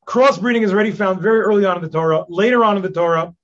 Crossbreeding is already found very early on in the Torah. Later on in the Torah,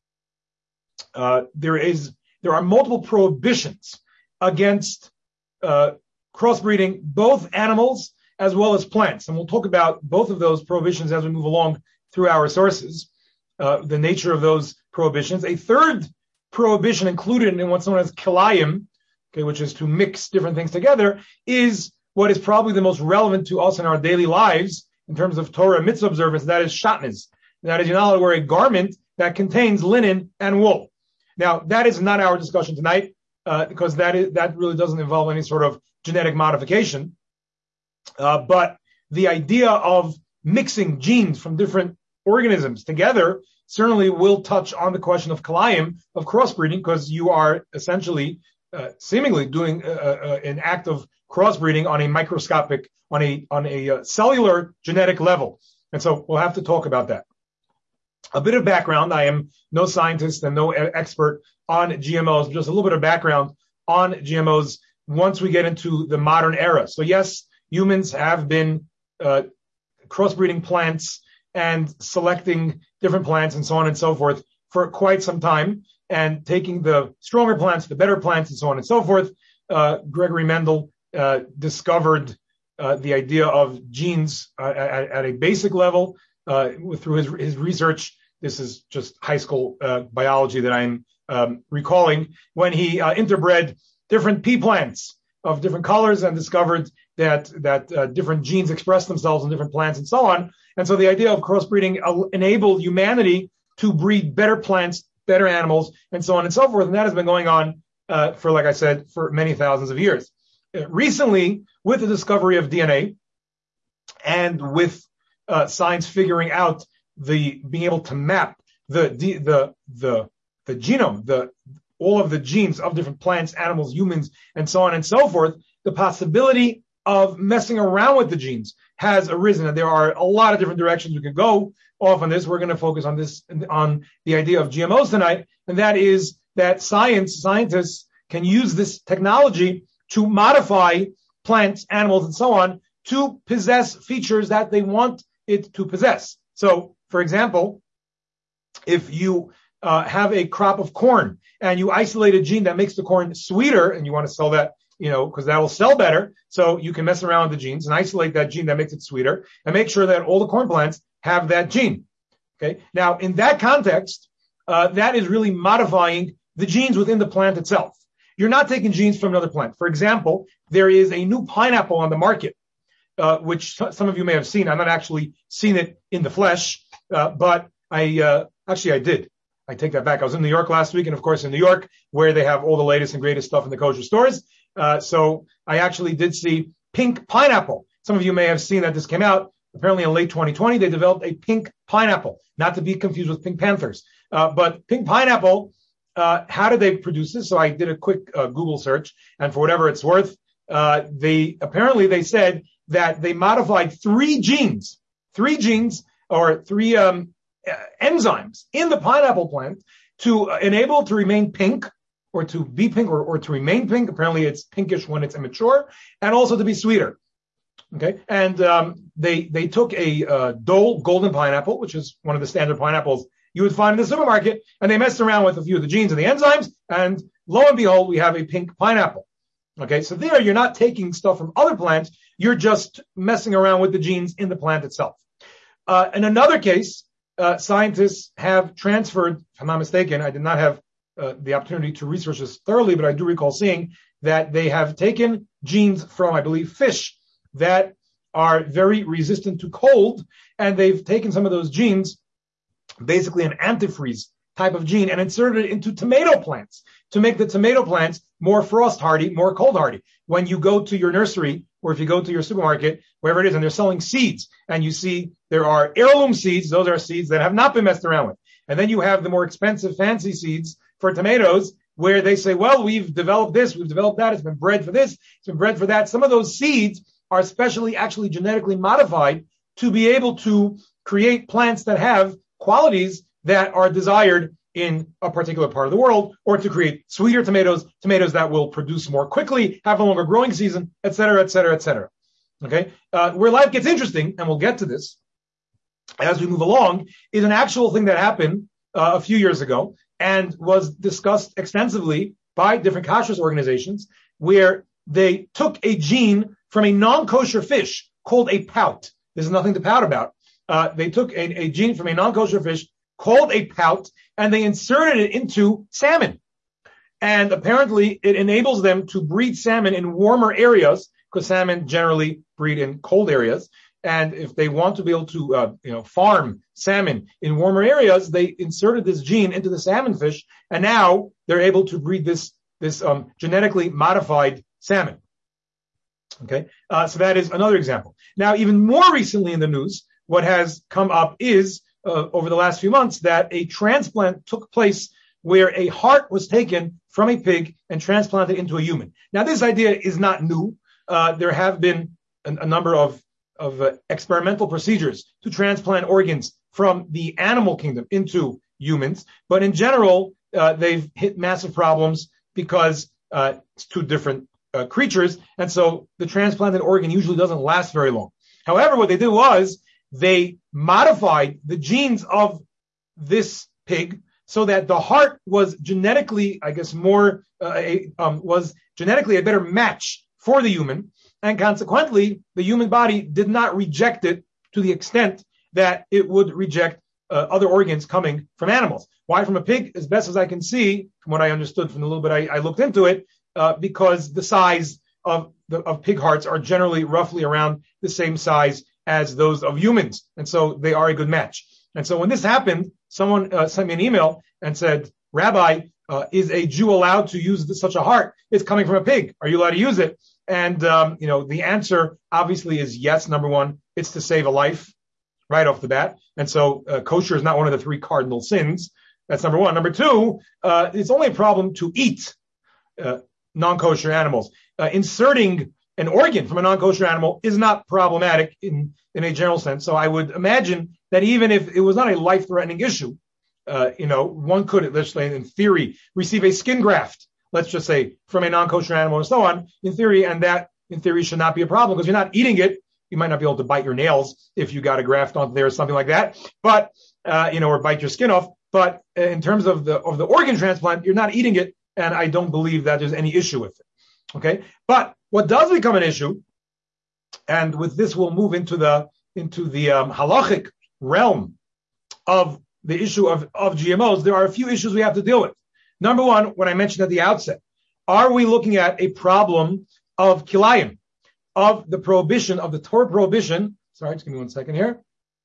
there are multiple prohibitions against crossbreeding both animals as well as plants. And we'll talk about both of those prohibitions as we move along through our sources, the nature of those prohibitions. A third prohibition included in what's known as kilayim, okay, which is to mix different things together, is what is probably the most relevant to us in our daily lives in terms of Torah mitzvah observance. That is shatnez. That is, you're not allowed to wear a garment that contains linen and wool. Now, that is not our discussion tonight, because that really doesn't involve any sort of genetic modification. But the idea of mixing genes from different organisms together certainly will touch on the question of kilayim, of crossbreeding, because you are essentially, seemingly doing an act of crossbreeding on a microscopic, on a cellular genetic level. And so we'll have to talk about that. A bit of background. I am no scientist and no expert on GMOs, just a little bit of background on GMOs once we get into the modern era. So yes, humans have been crossbreeding plants and selecting different plants and so on and so forth for quite some time, and taking the stronger plants, the better plants, and so on and so forth. Gregory Mendel discovered the idea of genes at a basic level through his research. This is just high school biology that I'm recalling, when he interbred different pea plants of different colors and discovered that different genes express themselves in different plants and so on. And so the idea of crossbreeding enabled humanity to breed better plants, better animals, and so on and so forth. And that has been going on for, like I said, for many thousands of years. Recently, with the discovery of DNA and with science figuring out being able to map the genome, all of the genes of different plants, animals, humans, and so on and so forth, the possibility of messing around with the genes has arisen. And there are a lot of different directions we could go off on this. We're going to focus on the idea of GMOs tonight, and that is that scientists can use this technology to modify plants, animals, and so on to possess features that they want it to possess. So, for example, if you have a crop of corn and you isolate a gene that makes the corn sweeter, and you want to sell that, because that will sell better, so you can mess around with the genes and isolate that gene that makes it sweeter and make sure that all the corn plants have that gene. Okay. Now, in that context, that is really modifying the genes within the plant itself. You're not taking genes from another plant. For example, there is a new pineapple on the market, which some of you may have seen. I've not actually seen it in the flesh, but I did. I take that back. I was in New York last week, and of course in New York, where they have all the latest and greatest stuff in the kosher stores. So I actually did see pink pineapple. Some of you may have seen that this came out. Apparently in late 2020, they developed a pink pineapple, not to be confused with Pink Panthers. But pink pineapple, how did they produce this? So I did a quick Google search, and for whatever it's worth, they said that they modified three genes or three enzymes in the pineapple plant to enable it to remain pink, or to be pink, or to remain pink. Apparently it's pinkish when it's immature, and also to be sweeter. Okay. And they took a Dole golden pineapple, which is one of the standard pineapples you would find in the supermarket, and they messed around with a few of the genes and the enzymes, and lo and behold, we have a pink pineapple. Okay, so there you're not taking stuff from other plants, you're just messing around with the genes in the plant itself. In another case, scientists have transferred, if I'm not mistaken, I did not have the opportunity to research this thoroughly, but I do recall seeing that they have taken genes from, I believe, fish that are very resistant to cold, and they've taken some of those genes, basically an antifreeze type of gene, and inserted it into tomato plants to make the tomato plants more frost hardy, more cold hardy. When you go to your nursery, or if you go to your supermarket, wherever it is, and they're selling seeds, and you see there are heirloom seeds, those are seeds that have not been messed around with. And then you have the more expensive fancy seeds for tomatoes, where they say, well, we've developed this, we've developed that, it's been bred for this, it's been bred for that. Some of those seeds are actually genetically modified to be able to create plants that have qualities that are desired in a particular part of the world, or to create sweeter tomatoes that will produce more quickly, have a longer growing season, et cetera, et cetera, et cetera. Okay? Where life gets interesting, and we'll get to this, as we move along, is an actual thing that happened a few years ago and was discussed extensively by different kashrus organizations, where they took a gene from a non-kosher fish called a pout. There's nothing to pout about. They took a gene from a non-kosher fish called a pout, and they inserted it into salmon. And apparently it enables them to breed salmon in warmer areas, because salmon generally breed in cold areas. And if they want to be able to, farm salmon in warmer areas, they inserted this gene into the salmon fish, and now they're able to breed this genetically modified salmon. Okay, so that is another example. Now, even more recently in the news, what has come up is over the last few months that a transplant took place where a heart was taken from a pig and transplanted into a human. Now, this idea is not new. There have been a number of experimental procedures to transplant organs from the animal kingdom into humans, but in general, they've hit massive problems because it's two different creatures, and so the transplanted organ usually doesn't last very long. However, what they did was they modified the genes of this pig so that the heart was genetically, was genetically a better match for the human, and consequently, the human body did not reject it to the extent that it would reject other organs coming from animals. Why from a pig? As best as I can see, from what I understood from the little bit I looked into it, because the size of pig hearts are generally roughly around the same size as those of humans, and so they are a good match. And so when this happened, someone sent me an email and said, "Rabbi, is a Jew allowed to use such a heart? It's coming from a pig. Are you allowed to use it?" And the answer obviously is yes. Number one, it's to save a life right off the bat, and so kosher is not one of the three cardinal sins. That's number one. Number two, it's only a problem to eat non-kosher animals. Inserting an organ from a non-kosher animal is not problematic in a general sense. So I would imagine that even if it was not a life-threatening issue, one could, let's say, in theory, receive a skin graft, let's just say, from a non-kosher animal and so on, in theory, and that, in theory, should not be a problem because you're not eating it. You might not be able to bite your nails if you got a graft onto there or something like that, but, or bite your skin off. But in terms of the organ transplant, you're not eating it, and I don't believe that there's any issue with it. Okay? But what does become an issue, and with this we'll move into the halachic realm of the issue of GMOs, there are a few issues we have to deal with. Number one, what I mentioned at the outset, are we looking at a problem of kilayim, of the prohibition, of the Torah prohibition? Sorry, just give me 1 second here.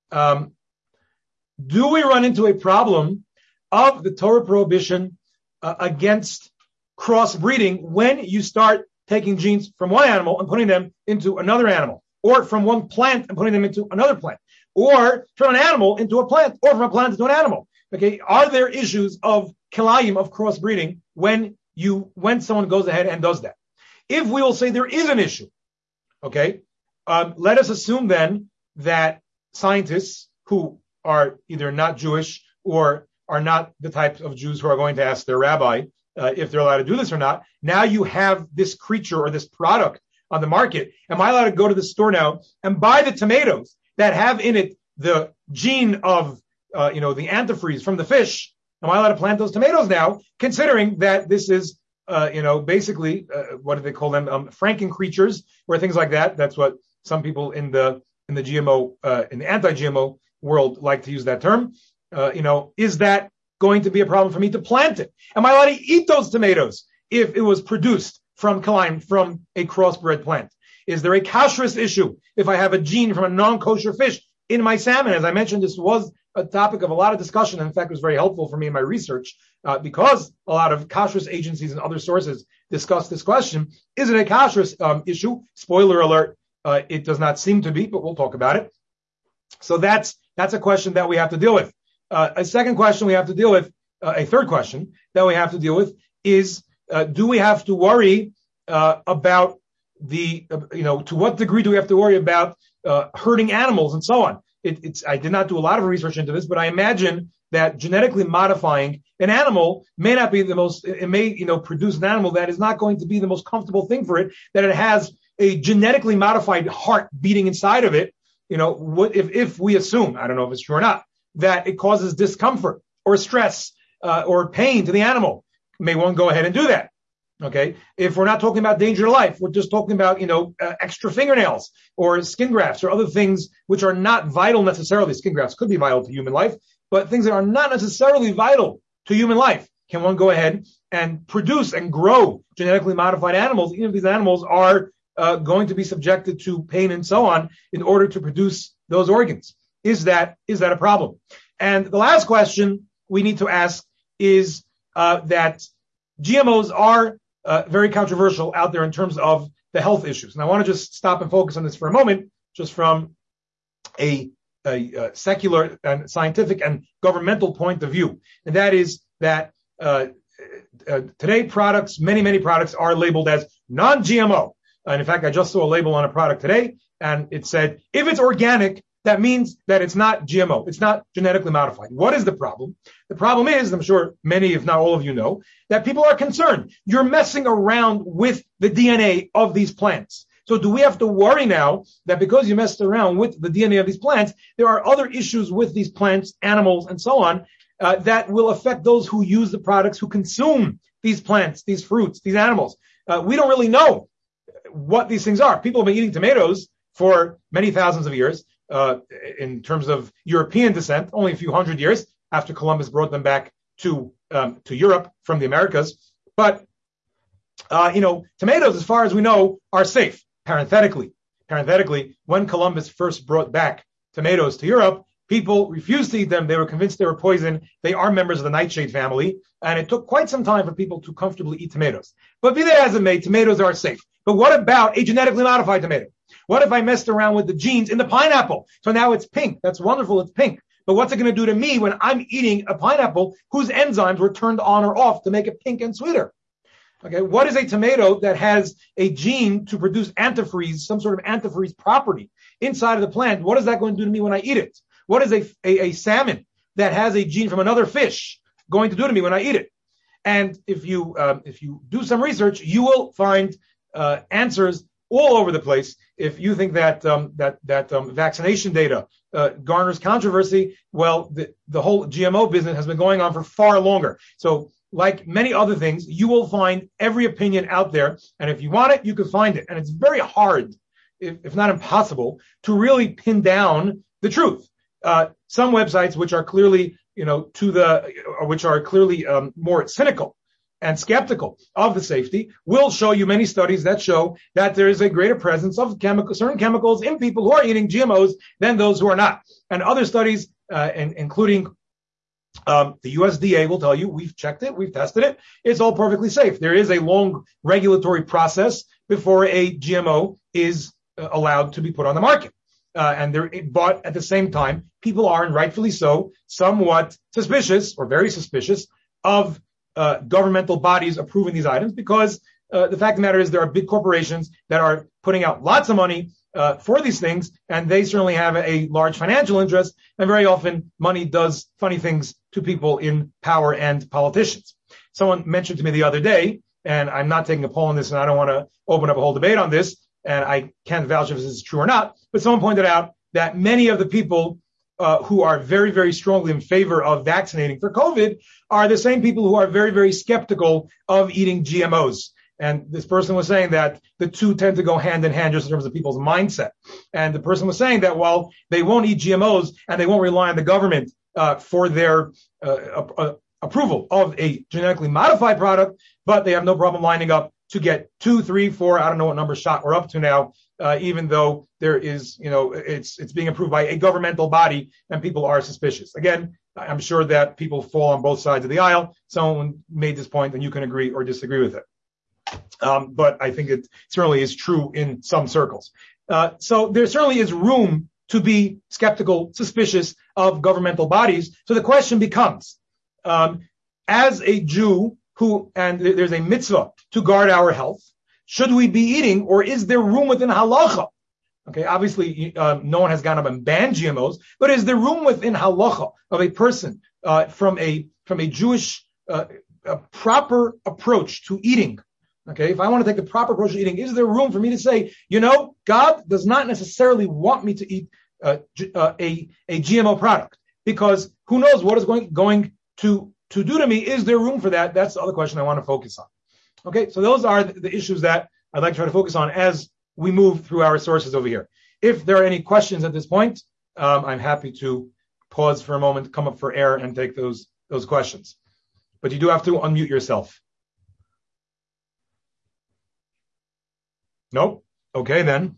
Do we run into a problem of the Torah prohibition against crossbreeding when you start taking genes from one animal and putting them into another animal, or from one plant and putting them into another plant, or from an animal into a plant, or from a plant into an animal? Okay, are there issues of kilayim, of crossbreeding, when someone goes ahead and does that? If we will say there is an issue, okay, let us assume then that scientists who are either not Jewish or are not the type of Jews who are going to ask their rabbi if they're allowed to do this or not. Now you have this creature or this product on the market. Am I allowed to go to the store now and buy the tomatoes that have in it the gene of, the antifreeze from the fish? Am I allowed to plant those tomatoes now, considering that this is, basically, what do they call them? Franken creatures or things like that. That's what some people in the GMO, in the anti-GMO world like to use that term. Is that going to be a problem for me to plant it? Am I allowed to eat those tomatoes if it was produced from a crossbred plant? Is there a kashrus issue if I have a gene from a non-kosher fish in my salmon? As I mentioned, this was a topic of a lot of discussion. In fact, it was very helpful for me in my research because a lot of kashrus agencies and other sources discussed this question. Is it a kashrus issue? Spoiler alert, it does not seem to be, but we'll talk about it. So that's a question that we have to deal with. A second question we have to deal with, a third question that we have to deal with is, do we have to worry about to what degree do we have to worry about hurting animals and so on? I did not do a lot of research into this, but I imagine that genetically modifying an animal may not be the most, it may, produce an animal that is not going to be the most comfortable thing for it, that it has a genetically modified heart beating inside of it, if we assume, I don't know if it's true or not, that it causes discomfort or stress or pain to the animal, may one go ahead and do that? Okay. If we're not talking about danger to life, we're just talking about, extra fingernails or skin grafts or other things which are not vital necessarily. Skin grafts could be vital to human life, but things that are not necessarily vital to human life. Can one go ahead and produce and grow genetically modified animals, even if these animals are going to be subjected to pain and so on in order to produce those organs? Is that a problem? And the last question we need to ask is that GMOs are very controversial out there in terms of the health issues. And I want to just stop and focus on this for a moment, just from a secular and scientific and governmental point of view. And that is that today products, many products are labeled as non-GMO. And in fact, I just saw a label on a product today, and it said, if it's organic, that means that it's not GMO. It's not genetically modified. What is the problem? The problem is, I'm sure many, if not all of you know, that people are concerned. You're messing around with the DNA of these plants. So do we have to worry now that because you messed around with the DNA of these plants, there are other issues with these plants, animals, and so on, that will affect those who use the products, who consume these plants, these fruits, these animals? We don't really know what these things are. People have been eating tomatoes for many thousands of years. In terms of European descent, only a few hundred years after Columbus brought them back to Europe from the Americas. But, tomatoes, as far as we know, are safe. Parenthetically, when Columbus first brought back tomatoes to Europe, people refused to eat them. They were convinced they were poison. They are members of the nightshade family. And it took quite some time for people to comfortably eat tomatoes. But be that as it may, tomatoes are safe. But what about a genetically modified tomato? What if I messed around with the genes in the pineapple? So now it's pink. That's wonderful. It's pink. But what's it going to do to me when I'm eating a pineapple whose enzymes were turned on or off to make it pink and sweeter? Okay. What is a tomato that has a gene to produce antifreeze, some sort of antifreeze property inside of the plant? What is that going to do to me when I eat it? What is a salmon that has a gene from another fish going to do to me when I eat it? And if you do some research, you will find answers all over the place. If you think that vaccination data garners controversy, well, the whole GMO business has been going on for far longer. So, like many other things, you will find every opinion out there, and if you want it, you can find it. And it's very hard, if not impossible, to really pin down the truth. Some websites which are clearly, more cynical and skeptical of the safety will show you many studies that show that there is a greater presence of certain chemicals in people who are eating GMOs than those who are not. And other studies, including the USDA, will tell you, we've checked it, we've tested it, it's all perfectly safe. There is a long regulatory process before a GMO is allowed to be put on the market. But at the same time, people are, and rightfully so, somewhat suspicious or very suspicious of governmental bodies approving these items, because the fact of the matter is there are big corporations that are putting out lots of money for these things, and they certainly have a large financial interest, and very often money does funny things to people in power and politicians. Someone mentioned to me the other day, and I'm not taking a poll on this, and I don't want to open up a whole debate on this, and I can't vouch if this is true or not, but someone pointed out that many of the people who are very, very strongly in favor of vaccinating for COVID are the same people who are very, very skeptical of eating GMOs. And this person was saying that the two tend to go hand in hand just in terms of people's mindset. And the person was saying that while they won't eat GMOs and they won't rely on the government for their approval of a genetically modified product, but they have no problem lining up to get 2, 3, 4, I don't know what number shot we're up to now, even though there is, it's being approved by a governmental body and people are suspicious. Again, I'm sure that people fall on both sides of the aisle. Someone made this point and you can agree or disagree with it. But I think it certainly is true in some circles. So there certainly is room to be skeptical, suspicious of governmental bodies. So the question becomes, as a Jew and there's a mitzvah to guard our health, should we be eating, or is there room within halacha? Okay, obviously, no one has gone up and banned GMOs, but is there room within halacha of a person from a Jewish a proper approach to eating? Okay, if I want to take the proper approach to eating, is there room for me to say, God does not necessarily want me to eat a GMO product, because who knows what is going to do to me? Is there room for that? That's the other question I want to focus on. Okay, so those are the issues that I'd like to try to focus on as we move through our sources over here. If there are any questions at this point, I'm happy to pause for a moment, come up for air, and take those questions. But you do have to unmute yourself. Nope. Okay, then.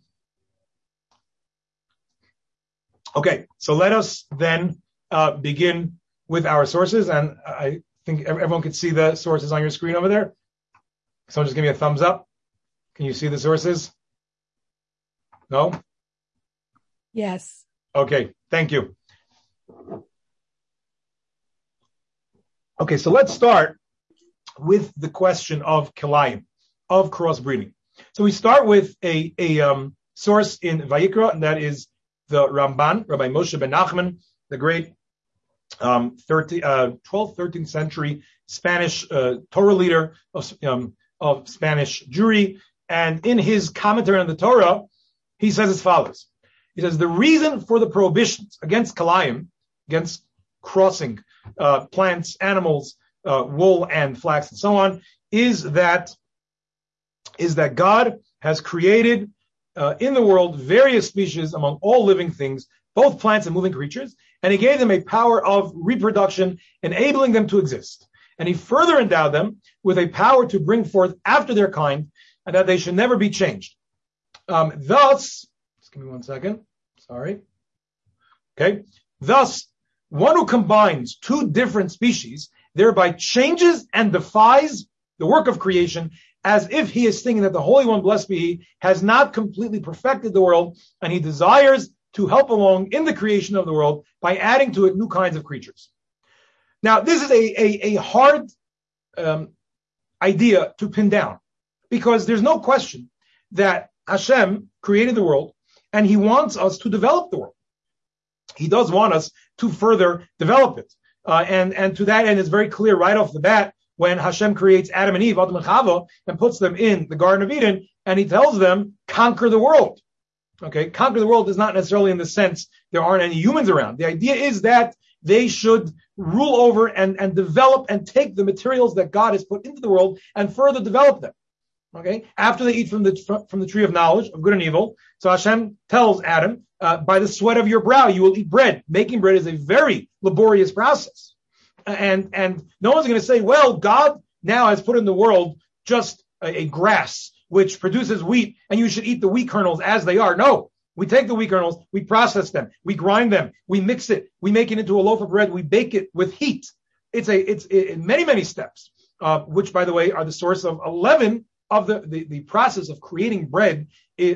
Okay, so let us then begin with our sources, and I think everyone can see the sources on your screen over there. Someone just give me a thumbs up. Can you see the sources? No? Yes. Okay, thank you. Okay, so let's start with the question of kilayim, of crossbreeding. So we start with a source in Vayikra, and that is the Ramban, Rabbi Moshe ben Nachman, the great 12th, 13th century Spanish Torah leader of Spanish Jewry. And in his commentary on the Torah, he says as follows. He says, the reason for the prohibitions against kilayim, against crossing plants, animals, wool and flax and so on, is that God has created in the world various species among all living things, both plants and moving creatures, and he gave them a power of reproduction, enabling them to exist. And he further endowed them with a power to bring forth after their kind, and that they should never be changed. Thus, just give me 1 second. Sorry. Okay. Thus, one who combines two different species thereby changes and defies the work of creation, as if he is thinking that the Holy One, blessed be he, has not completely perfected the world, and he desires to help along in the creation of the world by adding to it new kinds of creatures. Now, this is a hard idea to pin down, because there's no question that Hashem created the world, and he wants us to develop the world. He does want us to further develop it. And to that end, it's very clear right off the bat when Hashem creates Adam and Eve, Adam and Chava, and puts them in the Garden of Eden, and he tells them, conquer the world. Okay, conquer the world is not necessarily in the sense there aren't any humans around. The idea is that they should rule over and develop and take the materials that God has put into the world and further develop them. Okay, after they eat from the tree of knowledge of good and evil, so Hashem tells Adam, by the sweat of your brow you will eat bread. Making bread is a very laborious process, and no one's going to say, well, God now has put in the world just a grass which produces wheat, and you should eat the wheat kernels as they are. No, we take the wheat kernels, we process them, we grind them, we mix it, we make it into a loaf of bread, we bake it with heat. It's many steps, which, by the way, are the source of 11 of the process of creating bread.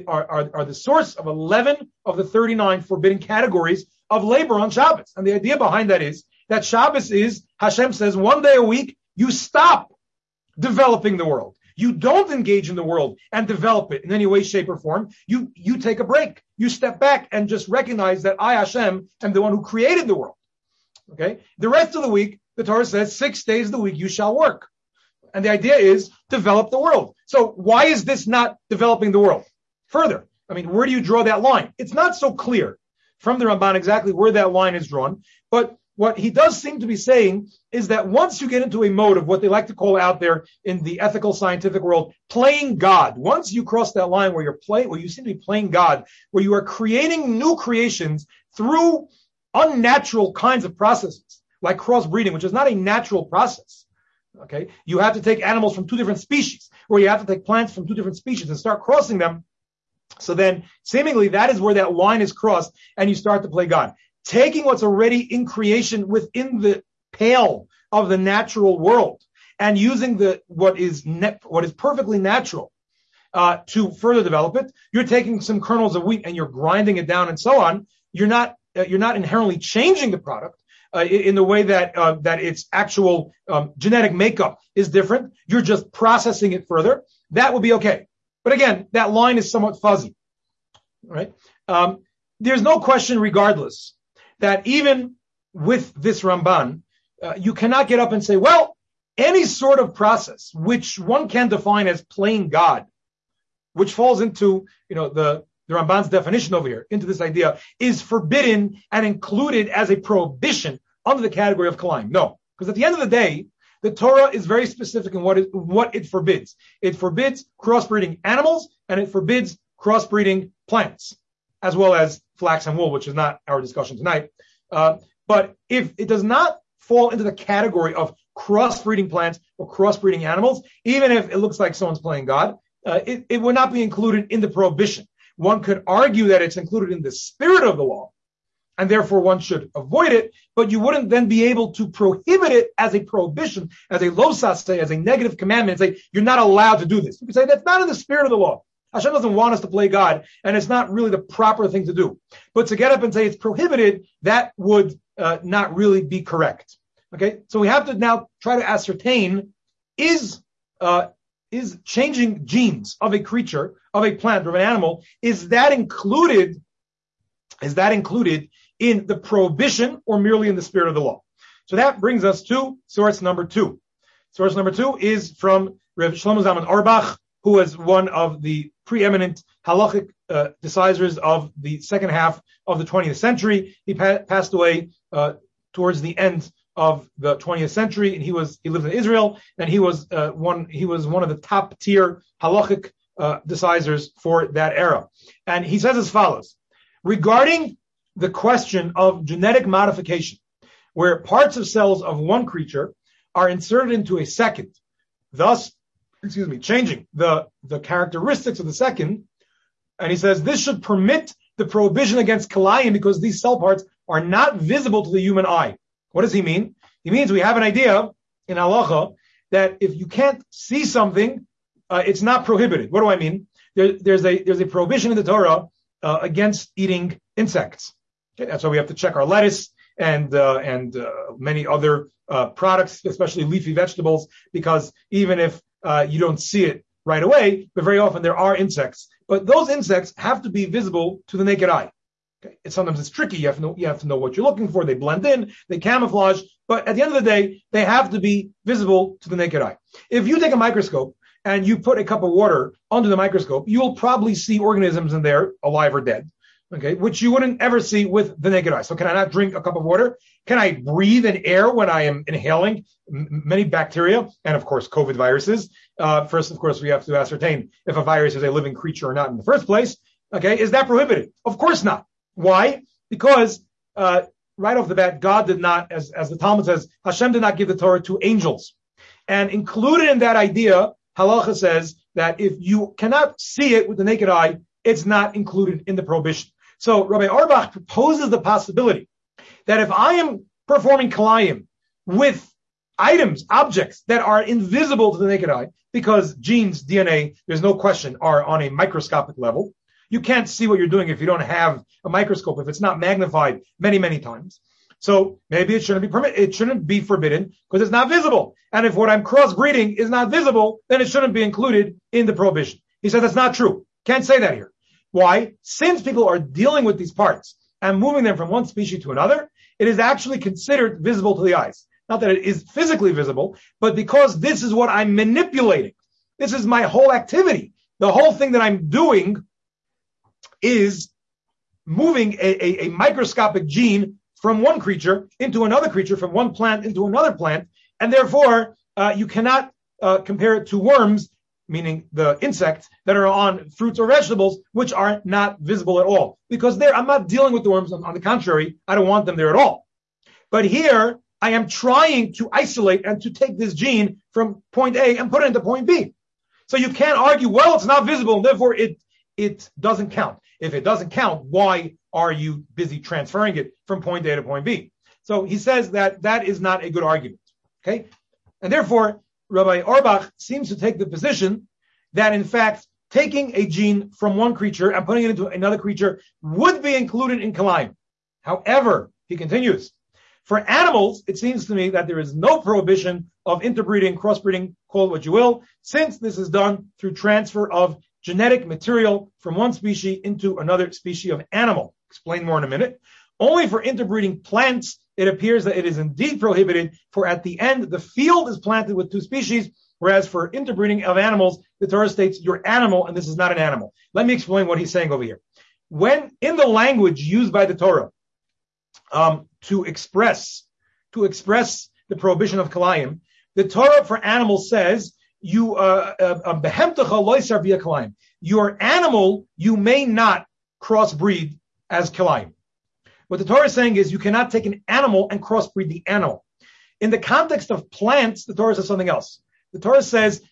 Are the source of 11 of the 39 forbidden categories of labor on Shabbos. And the idea behind that is that Shabbos is, Hashem says, one day a week, you stop developing the world. You don't engage in the world and develop it in any way, shape, or form. You take a break. You step back and just recognize that I, Hashem, am the one who created the world. Okay? The rest of the week, the Torah says, 6 days of the week you shall work. And the idea is develop the world. So why is this not developing the world? Further, I mean, where do you draw that line? It's not so clear from the Ramban exactly where that line is drawn, but what he does seem to be saying is that once you get into a mode of what they like to call out there in the ethical scientific world, playing God, once you cross that line where you seem to be playing God, where you are creating new creations through unnatural kinds of processes, like crossbreeding, which is not a natural process. Okay, you have to take animals from two different species, or you have to take plants from two different species and start crossing them. So then, seemingly, that is where that line is crossed, and you start to play God. Taking what's already in creation within the pale of the natural world, and using what is perfectly natural to further develop it. You're taking some kernels of wheat and you're grinding it down, and so on. You're not inherently changing the product. In the way that its actual genetic makeup is different, you're just processing it further. That would be okay. But again, that line is somewhat fuzzy, right? There's no question, regardless, that even with this Ramban, you cannot get up and say, well, any sort of process which one can define as playing God, which falls into the the Ramban's definition over here, into this idea, is forbidden and included as a prohibition under the category of Kalayim. No, because at the end of the day, the Torah is very specific in what it forbids. It forbids crossbreeding animals, and it forbids crossbreeding plants, as well as flax and wool, which is not our discussion tonight. But if it does not fall into the category of crossbreeding plants or crossbreeding animals, even if it looks like someone's playing God, it would not be included in the prohibition. One could argue that it's included in the spirit of the law, and therefore one should avoid it, but you wouldn't then be able to prohibit it as a prohibition, as a lo saseh, as a negative commandment, and say, you're not allowed to do this. You could say, that's not in the spirit of the law. Hashem doesn't want us to play God, and it's not really the proper thing to do. But to get up and say it's prohibited, that would not really be correct. Okay, so we have to now try to ascertain, is changing genes of a creature, of a plant, or of an animal, is that included in the prohibition or merely in the spirit of the law? So that brings us to source number 2. Source number 2 is from Rav Shlomo Zalman Auerbach, who was one of the preeminent halachic decisors of the second half of the 20th century. He passed away towards the end of the 20th century, and he lived in Israel, and he was one of the top tier halachic decisors for that era. And he says as follows: regarding the question of genetic modification, where parts of cells of one creature are inserted into a second, thus, changing the characteristics of the second, and he says this should permit the prohibition against kalayim because these cell parts are not visible to the human eye. What does he mean? He means we have an idea in halacha that if you can't see something, it's not prohibited. What do I mean? There's a prohibition in the Torah against eating insects. Okay, that's why we have to check our lettuce and many other products, especially leafy vegetables, because even if you don't see it right away, but very often there are insects. But those insects have to be visible to the naked eye. Okay. Sometimes it's tricky. You have to know what you're looking for. They blend in, they camouflage, but at the end of the day, they have to be visible to the naked eye. If you take a microscope and you put a cup of water under the microscope, you will probably see organisms in there, alive or dead, okay, which you wouldn't ever see with the naked eye. So can I not drink a cup of water? Can I breathe in air when I am inhaling many bacteria and, of course, COVID viruses? First, of course, we have to ascertain if a virus is a living creature or not in the first place. Okay, is that prohibited? Of course not. Why? Because right off the bat, God did not, as the Talmud says, Hashem did not give the Torah to angels. And included in that idea, halacha says that if you cannot see it with the naked eye, it's not included in the prohibition. So Rabbi Auerbach proposes the possibility that if I am performing kalayim with items, objects that are invisible to the naked eye, because genes, DNA, there's no question, are on a microscopic level. You can't see what you're doing if you don't have a microscope, if it's not magnified many, many times. So maybe it shouldn't be forbidden because it's not visible. And if what I'm crossbreeding is not visible, then it shouldn't be included in the prohibition. He said that's not true. Can't say that here. Why? Since people are dealing with these parts and moving them from one species to another, it is actually considered visible to the eyes. Not that it is physically visible, but because this is what I'm manipulating. This is my whole activity. The whole thing that I'm doing is moving a microscopic gene from one creature into another creature, from one plant into another plant, and therefore you cannot compare it to worms, meaning the insects that are on fruits or vegetables, which are not visible at all. Because there, I'm not dealing with the worms. On the contrary, I don't want them there at all. But here, I am trying to isolate and to take this gene from point A and put it into point B. So you can't argue, well, it's not visible, and therefore it doesn't count. If it doesn't count, why are you busy transferring it from point A to point B? So he says that that is not a good argument. Okay? And therefore, Rabbi Auerbach seems to take the position that, in fact, taking a gene from one creature and putting it into another creature would be included in kalayim. However, he continues, for animals, it seems to me that there is no prohibition of interbreeding, crossbreeding, call it what you will, since this is done through transfer of genetic material from one species into another species of animal. Explain more in a minute. Only for interbreeding plants, it appears that it is indeed prohibited, for at the end, the field is planted with two species, whereas for interbreeding of animals, the Torah states your animal, and this is not an animal. Let me explain what he's saying over here. when in the language used by the Torah to express the prohibition of kalayim, the Torah for animals says your animal you may not crossbreed as kalayim. What the Torah is saying is you cannot take an animal and crossbreed the animal. In the context of plants, the Torah says something else. The Torah says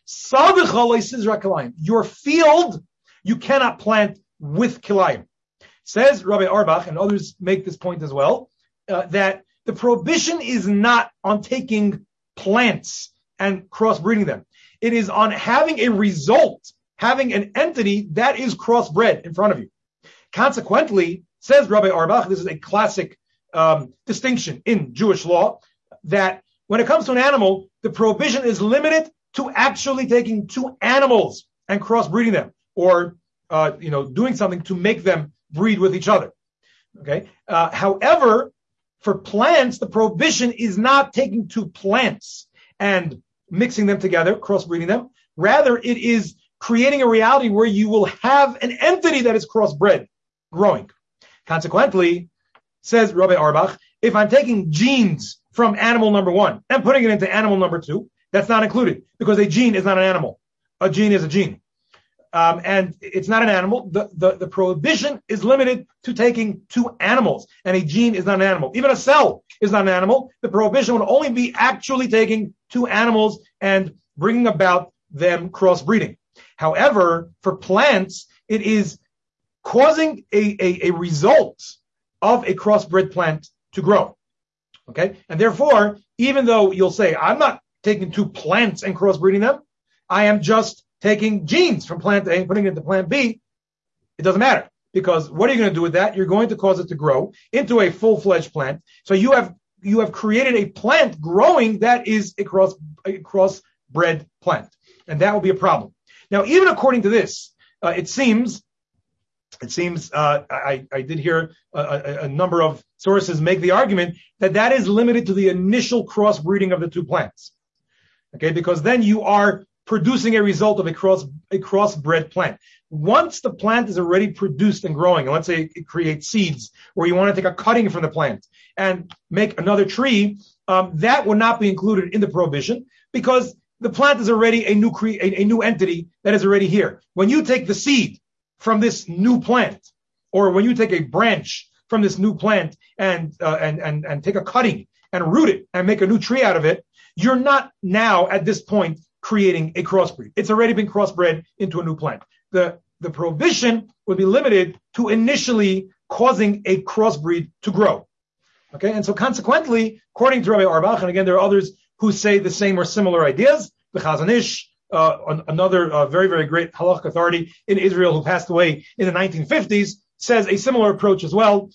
your field you cannot plant with kilayim. Says Rabbi Auerbach, and others make this point as well, that the prohibition is not on taking plants and crossbreeding them. It is on having a result, having an entity that is crossbred in front of you. Consequently, says Rabbi Auerbach, this is a classic distinction in Jewish law, that when it comes to an animal, the prohibition is limited to actually taking two animals and crossbreeding them, or doing something to make them breed with each other. Okay. However, for plants, the prohibition is not taking two plants and mixing them together, crossbreeding them. Rather, it is creating a reality where you will have an entity that is crossbred growing. Consequently, says Rabbi Auerbach, if I'm taking genes from animal number one and putting it into animal number two, that's not included because a gene is not an animal. A gene is a gene. And it's not an animal. The prohibition is limited to taking two animals, and a gene is not an animal. Even a cell is not an animal. The prohibition would only be actually taking two animals and bringing about them crossbreeding. However, for plants, it is causing a result of a crossbred plant to grow. Okay? And therefore, even though you'll say, I'm not taking two plants and crossbreeding them, I am just taking genes from plant A and putting it into plant B, it doesn't matter. Because what are you going to do with that? You're going to cause it to grow into a full-fledged plant. So you have created a plant growing that is a crossbred plant. And that will be a problem. Now, even according to this, it seems I did hear a number of sources make the argument that is limited to the initial crossbreeding of the two plants. Okay, because then you are producing a result of a crossbred plant. Once the plant is already produced and growing, and let's say it creates seeds, or you want to take a cutting from the plant and make another tree, that would not be included in the prohibition because the plant is already a new entity that is already here. When you take the seed from this new plant, or when you take a branch from this new plant and take a cutting and root it and make a new tree out of it, you're not now at this point creating a crossbreed. It's already been crossbred into a new plant. The prohibition would be limited to initially causing a crossbreed to grow. Okay, and so consequently, according to Rabbi Auerbach, and again there are others who say the same or similar ideas, the Chazon Ish, another very, very great halachic authority in Israel who passed away in the 1950s, says a similar approach as well,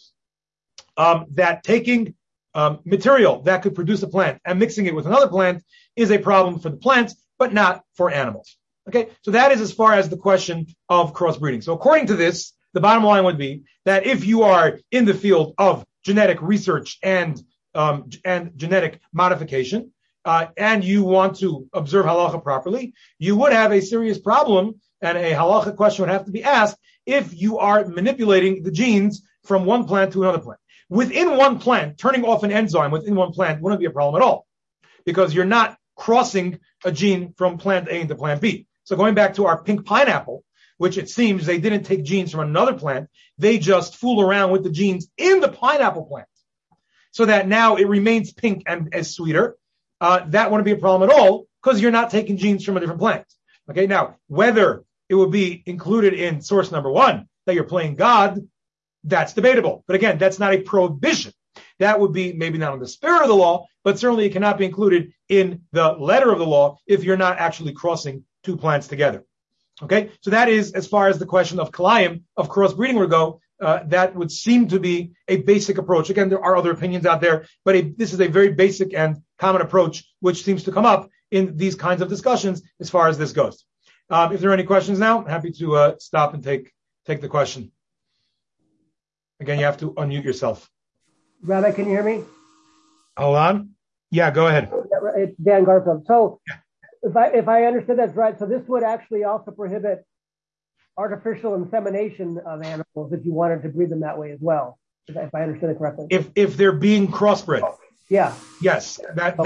that taking material that could produce a plant and mixing it with another plant is a problem for the plants, but not for animals. Okay, so that is as far as the question of crossbreeding. So according to this, the bottom line would be that if you are in the field of genetic research and genetic modification, and you want to observe halacha properly, you would have a serious problem, and a halacha question would have to be asked if you are manipulating the genes from one plant to another plant. Within one plant, turning off an enzyme within one plant wouldn't be a problem at all, because you're not crossing a gene from plant A into plant B. So going back to our pink pineapple, which it seems they didn't take genes from another plant, they just fool around with the genes in the pineapple plant, so that now it remains pink and as sweeter. That wouldn't be a problem at all, because you're not taking genes from a different plant. Okay, now, whether it would be included in source number one, that you're playing God, that's debatable. But again, that's not a prohibition. That would be maybe not in the spirit of the law, but certainly it cannot be included in the letter of the law if you're not actually crossing two plants together. Okay, so that is as far as the question of kalayim, of crossbreeding would go. That would seem to be a basic approach. Again, there are other opinions out there, but this is a very basic and common approach which seems to come up in these kinds of discussions as far as this goes. If there are any questions now, I'm happy to stop and take the question. Again, you have to unmute yourself. Rabbi, can you hear me? Hold on. Yeah, go ahead. It's Dan Garfield. So if I understood that right, so this would actually also prohibit artificial insemination of animals if you wanted to breed them that way as well, if I understand it correctly. If they're being crossbred. Yeah. Yes.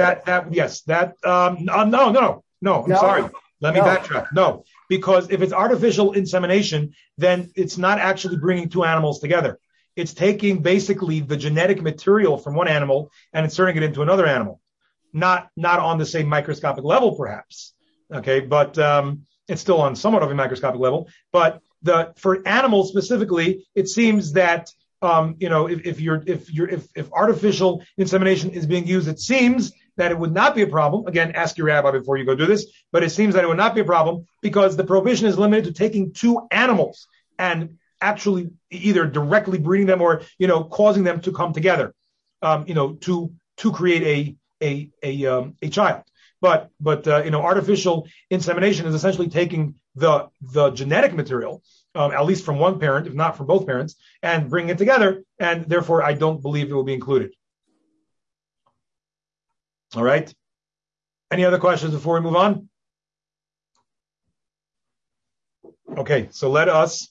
No, I'm sorry. Let me backtrack. No, because if it's artificial insemination, then it's not actually bringing two animals together. It's taking basically the genetic material from one animal and inserting it into another animal. Not on the same microscopic level, perhaps. Okay, but it's still on somewhat of a microscopic level. But for animals specifically, it seems that if artificial insemination is being used, it seems that it would not be a problem. Again, ask your rabbi before you go do this. But it seems that it would not be a problem because the prohibition is limited to taking two animals and actually either directly breeding them or causing them to come together, to create a child. But artificial insemination is essentially taking the genetic material, at least from one parent, if not from both parents, and bringing it together. And therefore, I don't believe it will be included. All right. Any other questions before we move on? Okay, so let us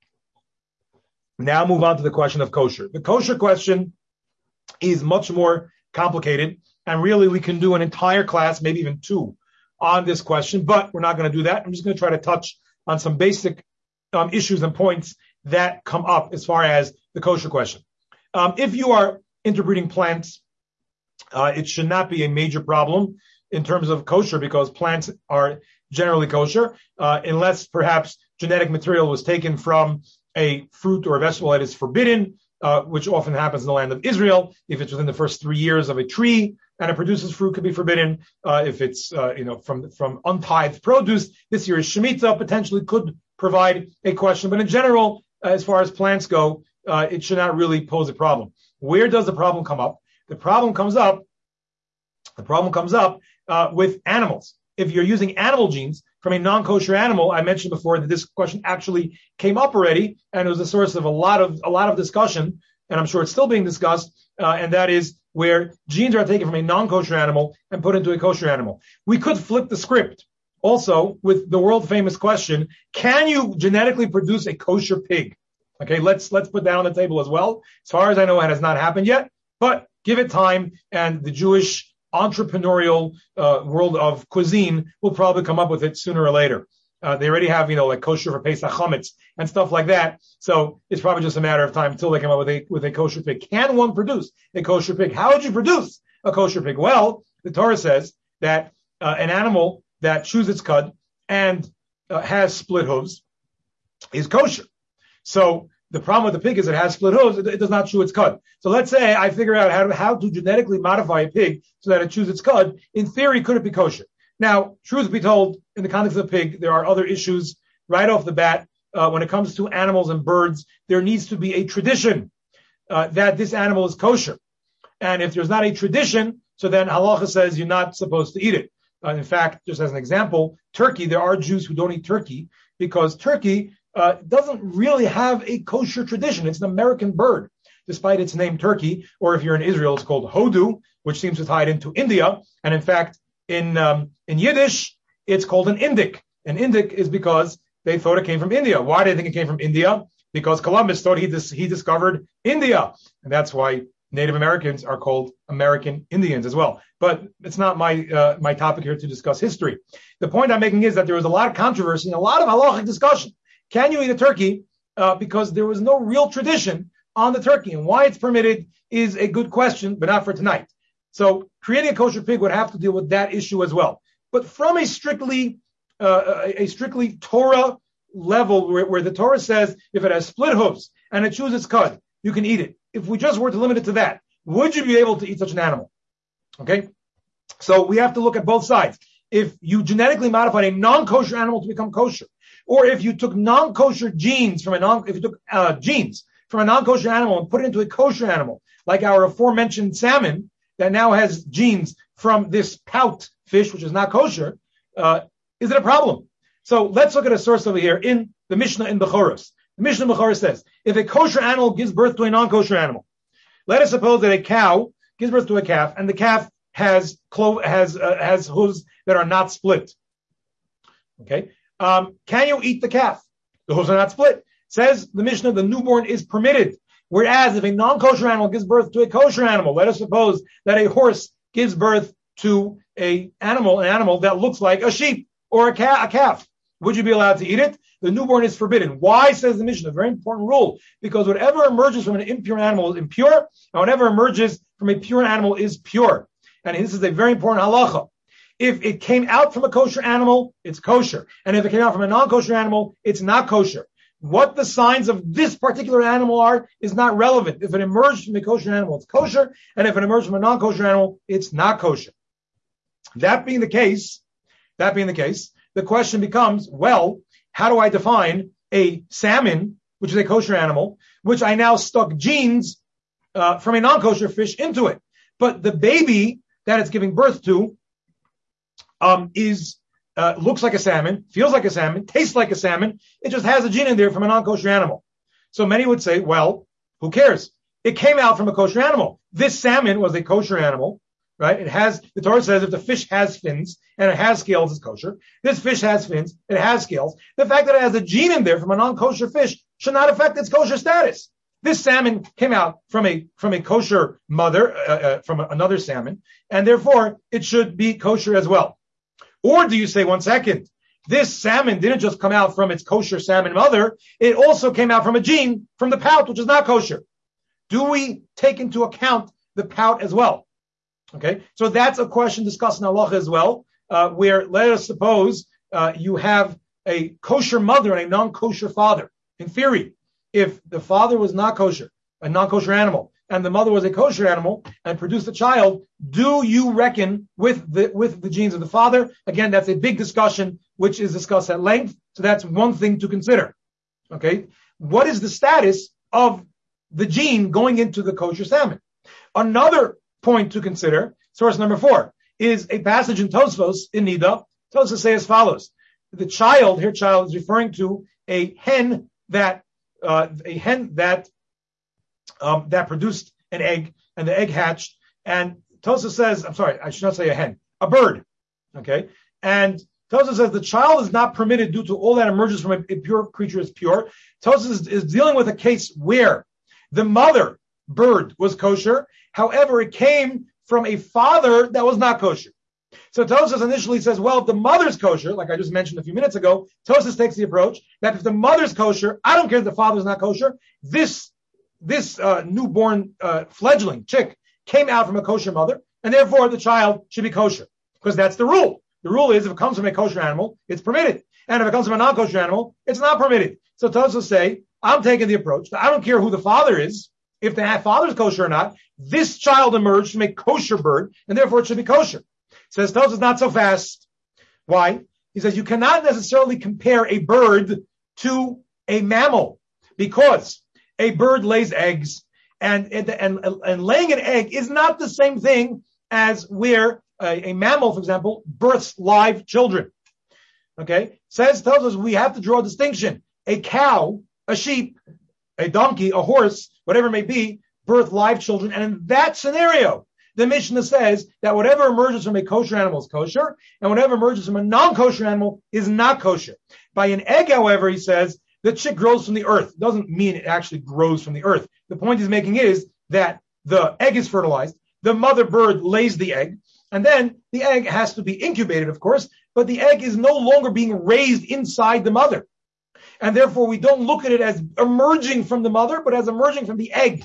now move on to the question of kosher. The kosher question is much more complicated, and really we can do an entire class, maybe even two, on this question, but we're not going to do that. I'm just going to try to touch on some basic issues and points that come up as far as the kosher question. If you are interbreeding plants, it should not be a major problem in terms of kosher because plants are generally kosher, unless perhaps genetic material was taken from a fruit or a vegetable that is forbidden, which often happens in the land of Israel. If it's within the first 3 years of a tree and it produces fruit, could be forbidden. If it's from untithed produce, this year's Shemitah potentially could provide a question. But in general, as far as plants go, it should not really pose a problem. Where does the problem come up? The problem comes up with animals. If you're using animal genes from a non-kosher animal, I mentioned before that this question actually came up already, and it was a source of a lot of discussion, and I'm sure it's still being discussed, and that is where genes are taken from a non-kosher animal and put into a kosher animal. We could flip the script also with the world-famous question, can you genetically produce a kosher pig? Okay, let's put that on the table as well. As far as I know, it has not happened yet, but give it time, and the Jewish entrepreneurial world of cuisine will probably come up with it sooner or later. They already have, like kosher for Pesach chametz and stuff like that. So it's probably just a matter of time until they come up with a kosher pig. Can one produce a kosher pig? How would you produce a kosher pig? Well, the Torah says that an animal that chews its cud and has split hooves is kosher. So the problem with the pig is it has split hooves. It does not chew its cud. So let's say I figure out how to genetically modify a pig so that it chews its cud. In theory, could it be kosher? Now, truth be told, in the context of a pig, there are other issues right off the bat. When it comes to animals and birds, there needs to be a tradition that this animal is kosher. And if there's not a tradition, so then halacha says you're not supposed to eat it. In fact, just as an example, turkey, there are Jews who don't eat turkey because turkey doesn't really have a kosher tradition. It's an American bird, despite its name turkey, or if you're in Israel, it's called hodu, which seems to tie it into India. And in fact, in Yiddish, it's called an Indic. An Indic is because they thought it came from India. Why do they think it came from India? Because Columbus thought he discovered India. And that's why Native Americans are called American Indians as well. But it's not my topic here to discuss history. The point I'm making is that there was a lot of controversy and a lot of halachic discussion. Can you eat a turkey? Because there was no real tradition on the turkey. And why it's permitted is a good question, but not for tonight. So creating a kosher pig would have to deal with that issue as well. But from a strictly Torah level, where the Torah says if it has split hooves and it chews its cud, you can eat it. If we just were to limit it to that, would you be able to eat such an animal? Okay? So we have to look at both sides. If you genetically modified a non-kosher animal to become kosher, or if you took non-kosher genes from a non-kosher animal and put it into a kosher animal, like our aforementioned salmon that now has genes from this pout fish, which is not kosher, is it a problem? So let's look at a source over here in the Mishnah in Bechoros. The Mishnah in Bechoros says, if a kosher animal gives birth to a non-kosher animal, let us suppose that a cow gives birth to a calf, and the calf has hooves that are not split. Okay. Can you eat the calf? Those are not split. Says the Mishnah, the newborn is permitted. Whereas if a non-kosher animal gives birth to a kosher animal, let us suppose that a horse gives birth to an animal that looks like a sheep or a calf. Would you be allowed to eat it? The newborn is forbidden. Why, says the Mishnah? A very important rule. Because whatever emerges from an impure animal is impure, and whatever emerges from a pure animal is pure. And this is a very important halacha. If it came out from a kosher animal, it's kosher. And if it came out from a non-kosher animal, it's not kosher. What the signs of this particular animal are is not relevant. If it emerged from a kosher animal, it's kosher. And if it emerged from a non-kosher animal, it's not kosher. That being the case, the question becomes, well, how do I define a salmon, which is a kosher animal, which I now stuck genes from a non-kosher fish into it? But the baby that it's giving birth to looks like a salmon, feels like a salmon, tastes like a salmon. It just has a gene in there from a non-kosher animal. So many would say, well, who cares? It came out from a kosher animal. This salmon was a kosher animal, right? The Torah says if the fish has fins and it has scales, it's kosher. This fish has fins, it has scales. The fact that it has a gene in there from a non-kosher fish should not affect its kosher status. This salmon came out from a kosher mother, from another salmon, and therefore it should be kosher as well. Or do you say, 1 second, this salmon didn't just come out from its kosher salmon mother, it also came out from a gene from the pout, which is not kosher. Do we take into account the pout as well? Okay, so that's a question discussed in halacha as well, where let us suppose you have a kosher mother and a non-kosher father. In theory, if the father was not kosher, a non-kosher animal, and the mother was a kosher animal and produced a child, do you reckon with the genes of the father? Again, that's a big discussion, which is discussed at length. So that's one thing to consider. Okay. What is the status of the gene going into the kosher salmon? Another point to consider, source number 4, is a passage in Tosfos in Nida. Tosfos say as follows. The child is referring to a hen that produced an egg, and the egg hatched. And Tosfos says, I'm sorry, I should not say a hen, a bird. Okay, and Tosfos says the child is not permitted due to all that emerges from a pure creature is pure. Tosfos is dealing with a case where the mother bird was kosher, however, it came from a father that was not kosher. So Tosfos initially says, well, if the mother's kosher, like I just mentioned a few minutes ago, Tosfos takes the approach that if the mother's kosher, I don't care if the father's not kosher. This newborn fledgling chick came out from a kosher mother, and therefore the child should be kosher, because that's the rule. The rule is if it comes from a kosher animal, it's permitted, and if it comes from a non-kosher animal, it's not permitted. So Tosfos say, I'm taking the approach that I don't care who the father is, if the father's kosher or not. This child emerged from a kosher bird, and therefore it should be kosher. Says Tosfos not so fast. Why? He says you cannot necessarily compare a bird to a mammal, because a bird lays eggs, and laying an egg is not the same thing as where a mammal, for example, births live children. Okay? Tells us we have to draw a distinction. A cow, a sheep, a donkey, a horse, whatever it may be, birth live children, and in that scenario, the Mishnah says that whatever emerges from a kosher animal is kosher, and whatever emerges from a non-kosher animal is not kosher. By an egg, however, he says, the chick grows from the earth. It doesn't mean it actually grows from the earth. The point he's making is that the egg is fertilized, the mother bird lays the egg, and then the egg has to be incubated, of course, but the egg is no longer being raised inside the mother. And therefore, we don't look at it as emerging from the mother, but as emerging from the egg.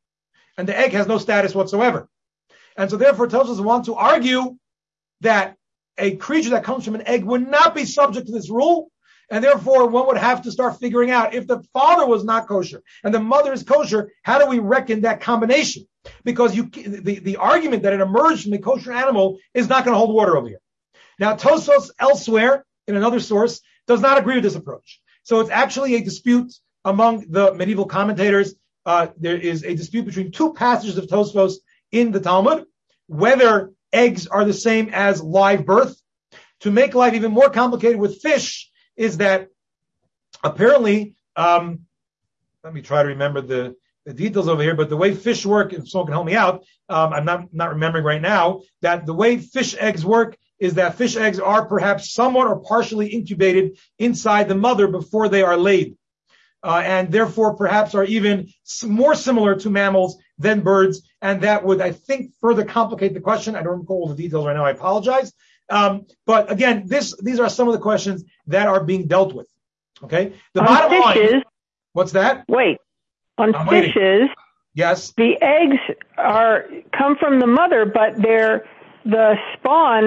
And the egg has no status whatsoever. And so therefore, Tosfos want to argue that a creature that comes from an egg would not be subject to this rule. And therefore, one would have to start figuring out if the father was not kosher and the mother is kosher, how do we reckon that combination? Because the argument that it emerged from a kosher animal is not going to hold water over here. Now, Tosfos elsewhere, in another source, does not agree with this approach. So it's actually a dispute among the medieval commentators. There is a dispute between two passages of Tosfos in the Talmud, whether eggs are the same as live birth. To make life even more complicated with fish is that apparently, let me try to remember the details over here, but the way fish work, if someone can help me out, I'm not remembering right now, that the way fish eggs work is that fish eggs are perhaps somewhat or partially incubated inside the mother before they are laid. And therefore perhaps are even more similar to mammals than birds. And that would, I think, further complicate the question. I don't recall all the details right now. I apologize. But again, these are some of the questions that are being dealt with. Okay. The bottom line. What's that? Wait. On fishes, yes, the eggs come from the mother, but the spawn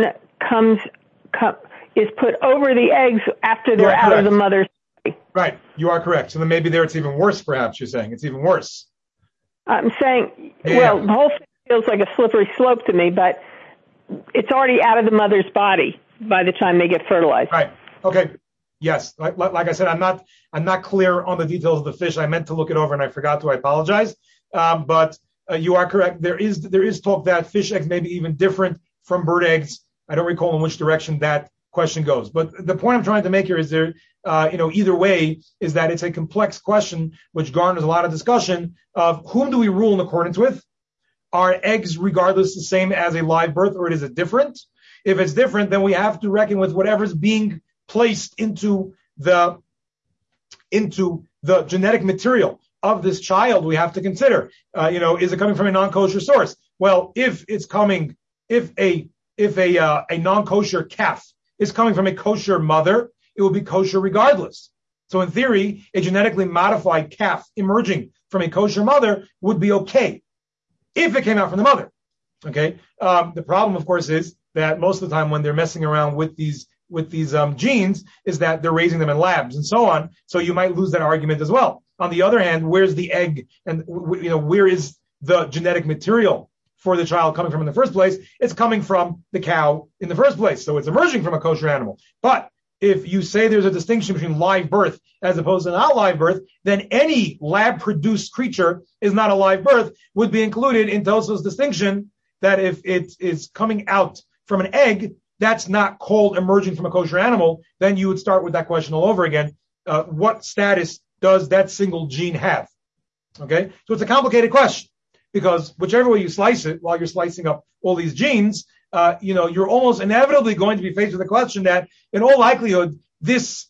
is put over the eggs after they're out of the mother's body. Right, you are correct. So then maybe there it's even worse. Perhaps you're saying it's even worse. I'm saying, well, the whole thing feels like a slippery slope to me, but it's already out of the mother's body by the time they get fertilized. Right. Okay. Yes, like I said, I'm not clear on the details of the fish. I meant to look it over and I forgot to. I apologize. But you are correct. There is talk that fish eggs may be even different from bird eggs. I don't recall in which direction that question goes. But the point I'm trying to make here is either way is that it's a complex question which garners a lot of discussion of whom do we rule in accordance with? Are eggs regardless the same as a live birth, or is it different? If it's different, then we have to reckon with whatever's being placed into the genetic material of this child. We have to consider, is it coming from a non-kosher source? Well, if a non-kosher calf is coming from a kosher mother, it will be kosher regardless. So in theory, a genetically modified calf emerging from a kosher mother would be okay if it came out from the mother. Okay. The problem, of course, is that most of the time when they're messing around with these genes is that they're raising them in labs and so on. So you might lose that argument as well. On the other hand, where's the egg and, where is the genetic material for the child coming from in the first place? It's coming from the cow in the first place. So it's emerging from a kosher animal. But if you say there's a distinction between live birth as opposed to not live birth, then any lab produced creature is not a live birth would be included in Tosfos' distinction that if it is coming out from an egg, that's not called emerging from a kosher animal. Then you would start with that question all over again. What status does that single gene have? Okay. So it's a complicated question because whichever way you slice it, while you're slicing up all these genes, you're almost inevitably going to be faced with a question that in all likelihood, this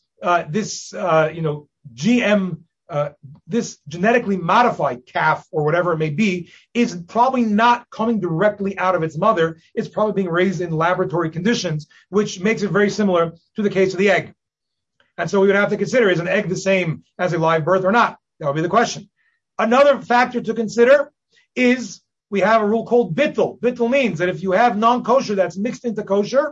genetically modified calf or whatever it may be is probably not coming directly out of its mother. It's probably being raised in laboratory conditions, which makes it very similar to the case of the egg. And so we would have to consider, is an egg the same as a live birth or not? That would be the question. Another factor to consider is we have a rule called bittul. Bittul means that if you have non-kosher that's mixed into kosher,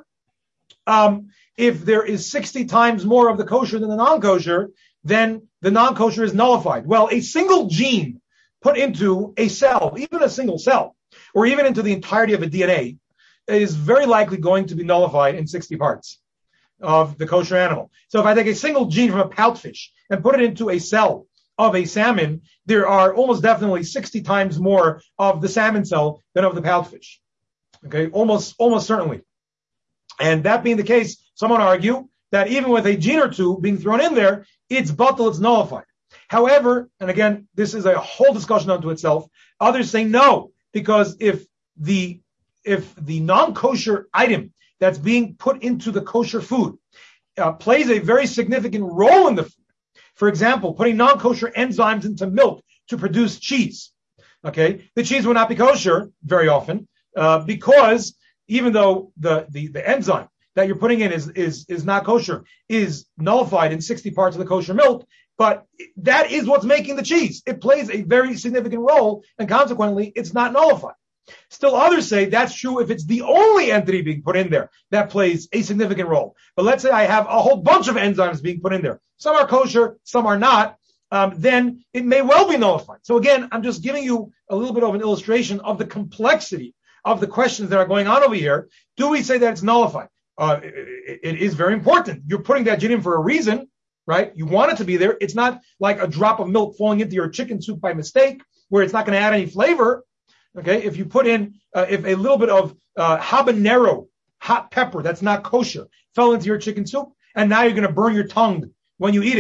if there is 60 times more of the kosher than the non-kosher, then the non-kosher is nullified. Well, a single gene put into a cell, even a single cell, or even into the entirety of a DNA, is very likely going to be nullified in 60 parts of the kosher animal. So if I take a single gene from a poutfish and put it into a cell of a salmon, there are almost definitely 60 times more of the salmon cell than of the poutfish. Okay, almost certainly. And that being the case, some would argue that even with a gene or two being thrown in there, it's batel, it's nullified. However, and again, this is a whole discussion unto itself, others say no, because if the non-kosher item that's being put into the kosher food plays a very significant role in the food, for example, putting non-kosher enzymes into milk to produce cheese, okay, the cheese will not be kosher very often because even though the enzyme that you're putting in is not kosher, is nullified in 60 parts of the kosher milk, but that is what's making the cheese. It plays a very significant role, and consequently, it's not nullified. Still, others say that's true if it's the only entity being put in there that plays a significant role. But let's say I have a whole bunch of enzymes being put in there. Some are kosher, some are not. Then it may well be nullified. So again, I'm just giving you a little bit of an illustration of the complexity of the questions that are going on over here. Do we say that it's nullified? It is very important. You're putting that gene in for a reason, right? You want it to be there. It's not like a drop of milk falling into your chicken soup by mistake, where it's not going to add any flavor. Okay, if you put in, if a little bit of habanero, hot pepper that's not kosher, fell into your chicken soup, and now you're going to burn your tongue when you eat it,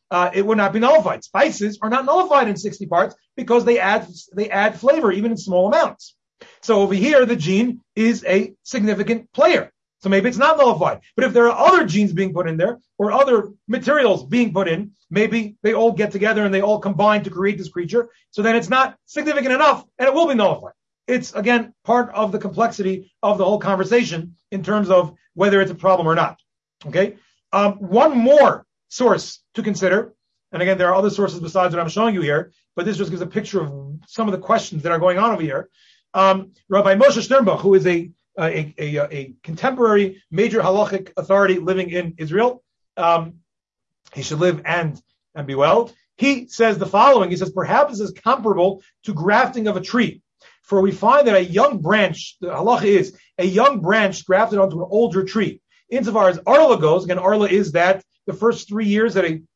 it would not be nullified. Spices are not nullified in 60 parts because they add flavor even in small amounts. So over here, the gene is a significant player. So maybe it's not nullified. But if there are other genes being put in there or other materials being put in, maybe they all get together and they all combine to create this creature. So then it's not significant enough and it will be nullified. It's, again, part of the complexity of the whole conversation in terms of whether it's a problem or not. Okay? One more source to consider, and again, there are other sources besides what I'm showing you here, but this just gives a picture of some of the questions that are going on over here. Rabbi Moshe Sternbuch, who is a contemporary major halachic authority living in Israel, he should live and be well. He says the following. He says, perhaps this is comparable to grafting of a tree. For we find that a young branch, the halacha is a young branch grafted onto an older tree. Insofar as Arla goes, again, Arla is that the first 3 years that the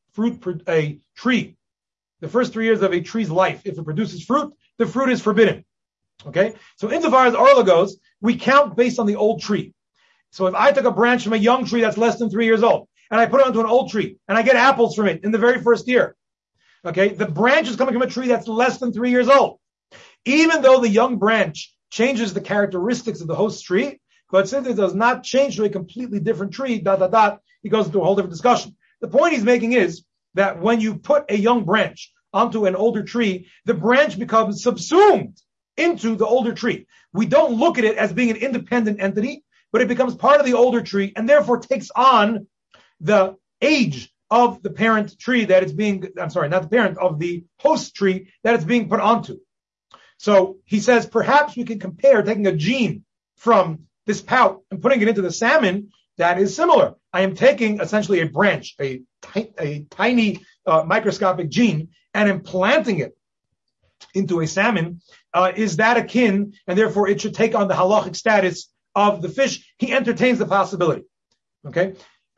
first 3 years of a tree's life, if it produces fruit, the fruit is forbidden. Okay? So insofar as Arla goes, we count based on the old tree. So if I took a branch from a young tree that's less than 3 years old, and I put it onto an old tree, and I get apples from it in the very first year, okay, the branch is coming from a tree that's less than 3 years old. Even though the young branch changes the characteristics of the host tree, but since it does not change to a completely different tree, he goes into a whole different discussion. The point he's making is that when you put a young branch onto an older tree, the branch becomes subsumed into the older tree. We don't look at it as being an independent entity, but it becomes part of the older tree and therefore takes on the age of the parent tree that it's being, not the parent, of the host tree that it's being put onto. So he says, perhaps we can compare taking a gene from this pout and putting it into the salmon. That is similar. I am taking essentially a branch, a tiny microscopic gene, and implanting it into a salmon. Is that akin, and therefore it should take on the halachic status of the fish? He entertains the possibility. Okay.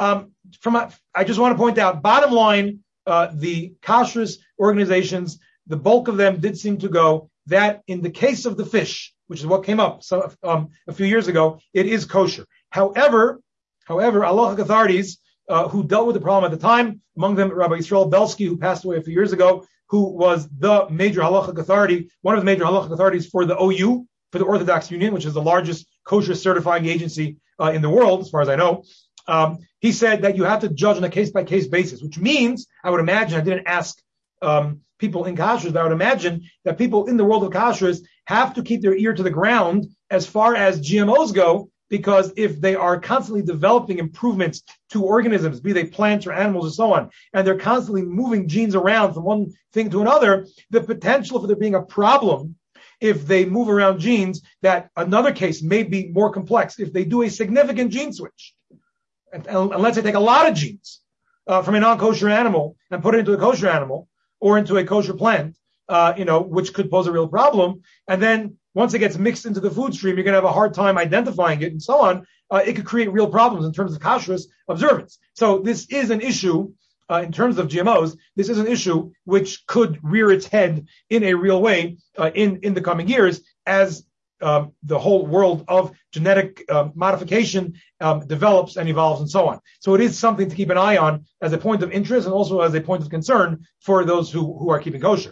I just want to point out, bottom line, the kashrus organizations, the bulk of them did seem to go that in the case of the fish, which is what came up a few years ago, it is kosher. However, halachic authorities who dealt with the problem at the time, among them Rabbi Yisrael Belsky, who passed away a few years ago, who was the major halachic authority, one of the major halachic authorities for the OU, for the Orthodox Union, which is the largest kosher certifying agency in the world, as far as I know. He said that you have to judge on a case-by-case basis, which means, I would imagine, I didn't ask people in kashrus, but I would imagine that people in the world of kashrus have to keep their ear to the ground as far as GMOs go, because if they are constantly developing improvements to organisms, be they plants or animals or so on, and they're constantly moving genes around from one thing to another, the potential for there being a problem if they move around genes, that another case may be more complex. If they do a significant gene switch, and let's say take a lot of genes from a non-kosher animal and put it into a kosher animal or into a kosher plant, which could pose a real problem, and then once it gets mixed into the food stream, you're going to have a hard time identifying it and so on. It could create real problems in terms of kashrus observance. So this is an issue in terms of GMOs. This is an issue which could rear its head in a real way in the coming years as the whole world of genetic modification develops and evolves and so on. So it is something to keep an eye on as a point of interest and also as a point of concern for those who are keeping kosher.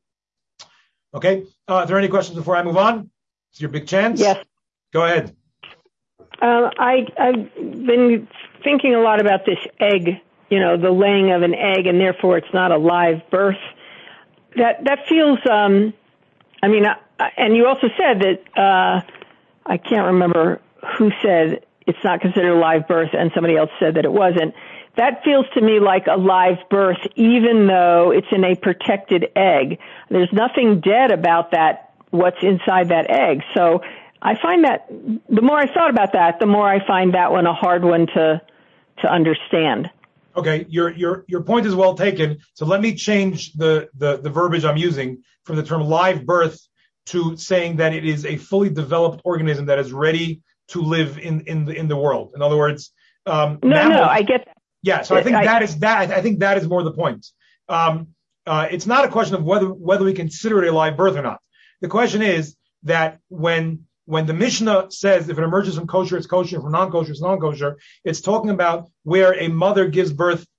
Okay. Are there any questions before I move on? It's your big chance. Yes. Go ahead. I've been thinking a lot about this egg, the laying of an egg, and therefore it's not a live birth. That feels, and you also said that, I can't remember who said it's not considered a live birth, and somebody else said that it wasn't. That feels to me like a live birth, even though it's in a protected egg. There's nothing dead about that, what's inside that egg. So I find that, the more I thought about that, the more I find that one a hard one to understand. Okay, your point is well taken. So let me change the verbiage I'm using from the term live birth to saying that it is a fully developed organism that is ready to live in the world. In other words, No, I get that. Yeah, so I think I think that is more the point. It's not a question of whether we consider it a live birth or not. The question is that when the Mishnah says if it emerges from kosher, it's kosher, from non-kosher, it's non-kosher, it's talking about where a mother gives birth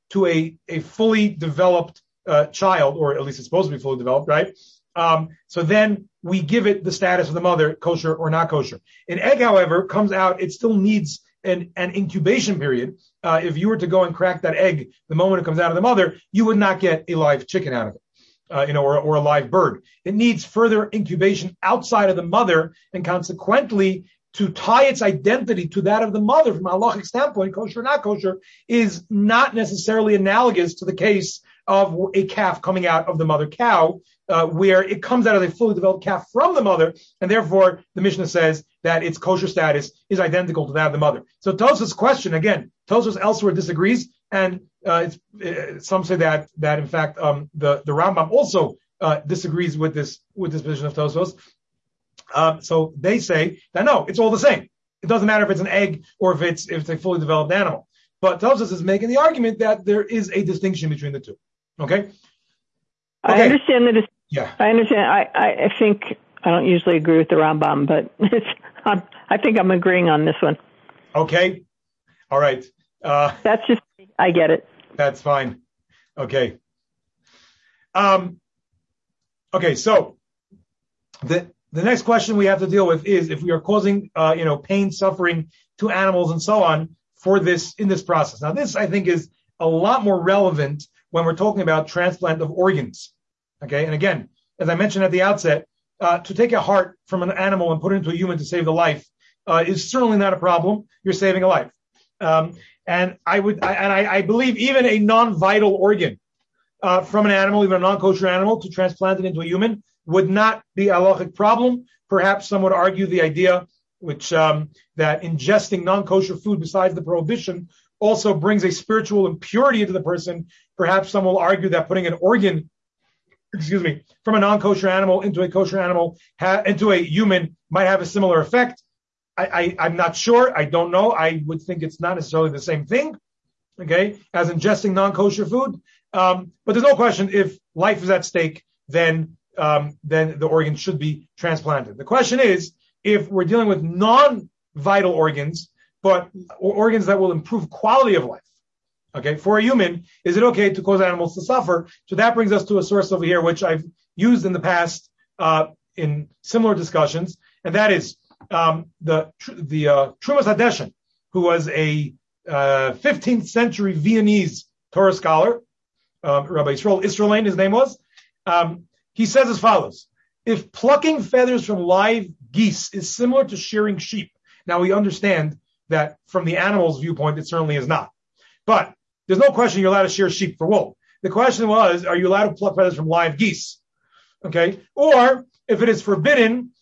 to a fully developed child, or at least it's supposed to be fully developed, right? So then we give it the status of the mother, kosher or not kosher. An egg, however, comes out, it still needs an incubation period. If you were to go and crack that egg the moment it comes out of the mother, you would not get a live chicken out of it. Or a live bird. It needs further incubation outside of the mother, and consequently, to tie its identity to that of the mother from a halachic standpoint, kosher or not kosher, is not necessarily analogous to the case of a calf coming out of the mother cow, where it comes out of a fully developed calf from the mother, and therefore the Mishnah says that its kosher status is identical to that of the mother. So Tosfos' question, again, Tosfos elsewhere disagrees, and some say that in fact the Rambam also disagrees with this position of Tosfos. So they say that no, it's all the same. It doesn't matter if it's an egg or if it's a fully developed animal. But Tosfos is making the argument that there is a distinction between the two. Okay. I understand that. Yeah. I understand. I think I don't usually agree with the Rambam, but I think I'm agreeing on this one. Okay. All right. That's just, I get it. That's fine. Okay. Okay. So the next question we have to deal with is if we are causing, pain, suffering to animals and so on in this process. Now, this I think is a lot more relevant when we're talking about transplant of organs. Okay. And again, as I mentioned at the outset, to take a heart from an animal and put it into a human to save the life is certainly not a problem. You're saving a life. And I believe even a non-vital organ from an animal, even a non-kosher animal, to transplant it into a human would not be a halachic problem. Perhaps some would argue the idea which that ingesting non-kosher food besides the prohibition also brings a spiritual impurity into the person. Perhaps some will argue that putting an organ, from a non-kosher animal into a kosher animal, into a human might have a similar effect. I'm not sure. I don't know. I would think it's not necessarily the same thing, okay, as ingesting non-kosher food. But there's no question if life is at stake, then the organ should be transplanted. The question is, if we're dealing with non-vital organs, but organs that will improve quality of life, okay, for a human, is it okay to cause animals to suffer? So that brings us to a source over here, which I've used in the past in similar discussions, and that is the Trumas Hadeshen, who was a 15th century Viennese Torah scholar, Rabbi Yisrael Israelain, his name was. He says as follows: if plucking feathers from live geese is similar to shearing sheep, now we understand that from the animal's viewpoint, it certainly is not. But there's no question you're allowed to shear sheep for wool. The question was, are you allowed to pluck feathers from live geese? Okay, or if it is forbidden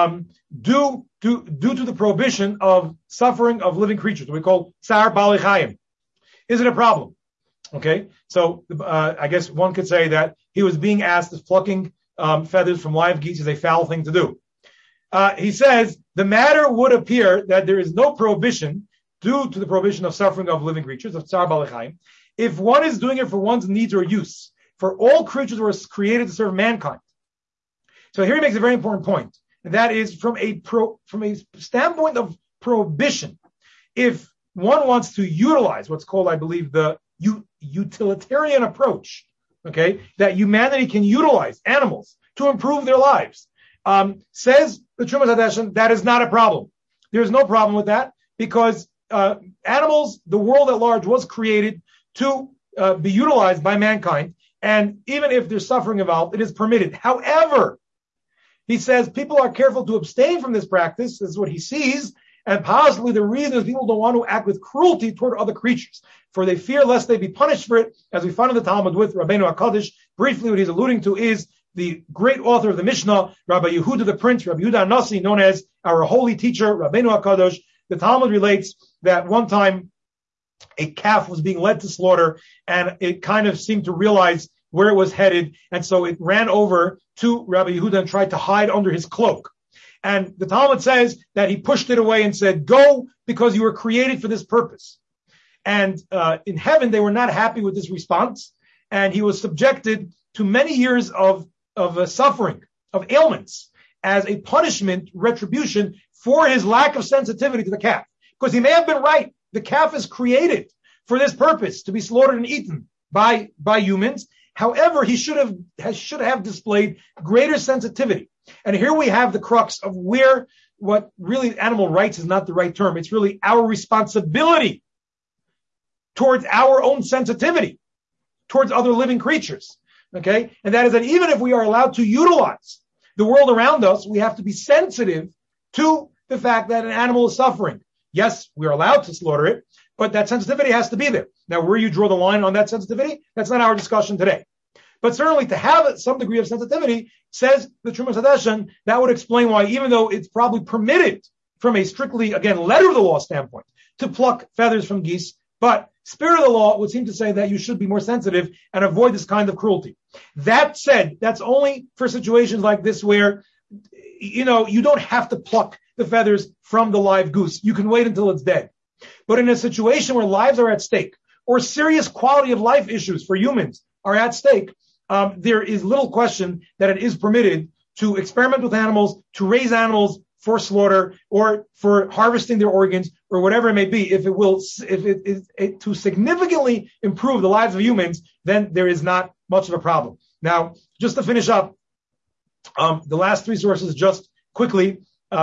due to the prohibition of suffering of living creatures, what we call tsar bali chayim, is it a problem? Okay, so I guess one could say that he was being asked if plucking feathers from live geese is a foul thing to do. He says the matter would appear that there is no prohibition due to the prohibition of suffering of living creatures, of tsar bali chayim, if one is doing it for one's needs or use. For all creatures were created to serve mankind. So here he makes a very important point, and that is from a standpoint of prohibition. If one wants to utilize what's called, I believe, the utilitarian approach, okay, that humanity can utilize animals to improve their lives, says the Trumas Hadeshen, that is not a problem. There's no problem with that because animals, the world at large, was created to be utilized by mankind, and even if there's suffering involved, it is permitted. However, he says people are careful to abstain from this practice. This is what he sees. And possibly the reason is people don't want to act with cruelty toward other creatures, for they fear lest they be punished for it. As we find in the Talmud with Rabbeinu HaKadosh, briefly what he's alluding to is the great author of the Mishnah, Rabbi Yehuda the Prince, Rabbi Yehuda Anasi, known as our holy teacher, Rabbeinu HaKadosh. The Talmud relates that one time a calf was being led to slaughter, and it kind of seemed to realize where it was headed, and so it ran over to Rabbi Yehuda and tried to hide under his cloak. And the Talmud says that he pushed it away and said, "Go, because you were created for this purpose." And in heaven, they were not happy with this response, and he was subjected to many years of suffering, of ailments, as a punishment, retribution for his lack of sensitivity to the calf. Because he may have been right. The calf is created for this purpose, to be slaughtered and eaten by humans. However, he should have displayed greater sensitivity. And here we have the crux of where what really animal rights is not the right term. It's really our responsibility towards our own sensitivity towards other living creatures. Okay? And that is that even if we are allowed to utilize the world around us, we have to be sensitive to the fact that an animal is suffering. Yes, we are allowed to slaughter it, but that sensitivity has to be there. Now, where you draw the line on that sensitivity, that's not our discussion today. But certainly to have some degree of sensitivity, says the Trumas Hadeshen, that would explain why, even though it's probably permitted from a strictly, again, letter of the law standpoint, to pluck feathers from geese, but spirit of the law would seem to say that you should be more sensitive and avoid this kind of cruelty. That said, that's only for situations like this where, you don't have to pluck the feathers from the live goose. You can wait until it's dead. But in a situation where lives are at stake, or serious quality of life issues for humans are at stake, there is little question that it is permitted to experiment with animals, to raise animals for slaughter or for harvesting their organs or whatever it may be. If it is to significantly improve the lives of humans, then there is not much of a problem. Now, just to finish up, the last three sources, just quickly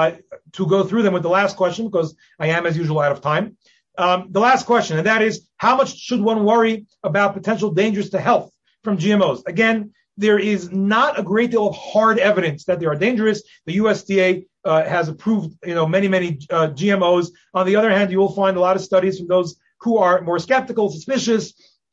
to go through them with the last question, because I am, as usual, out of time. The last question, and that is, how much should one worry about potential dangers to health from GMOs? Again, there is not a great deal of hard evidence that they are dangerous. The USDA has approved, many GMOs. On the other hand, you will find a lot of studies from those who are more skeptical, suspicious,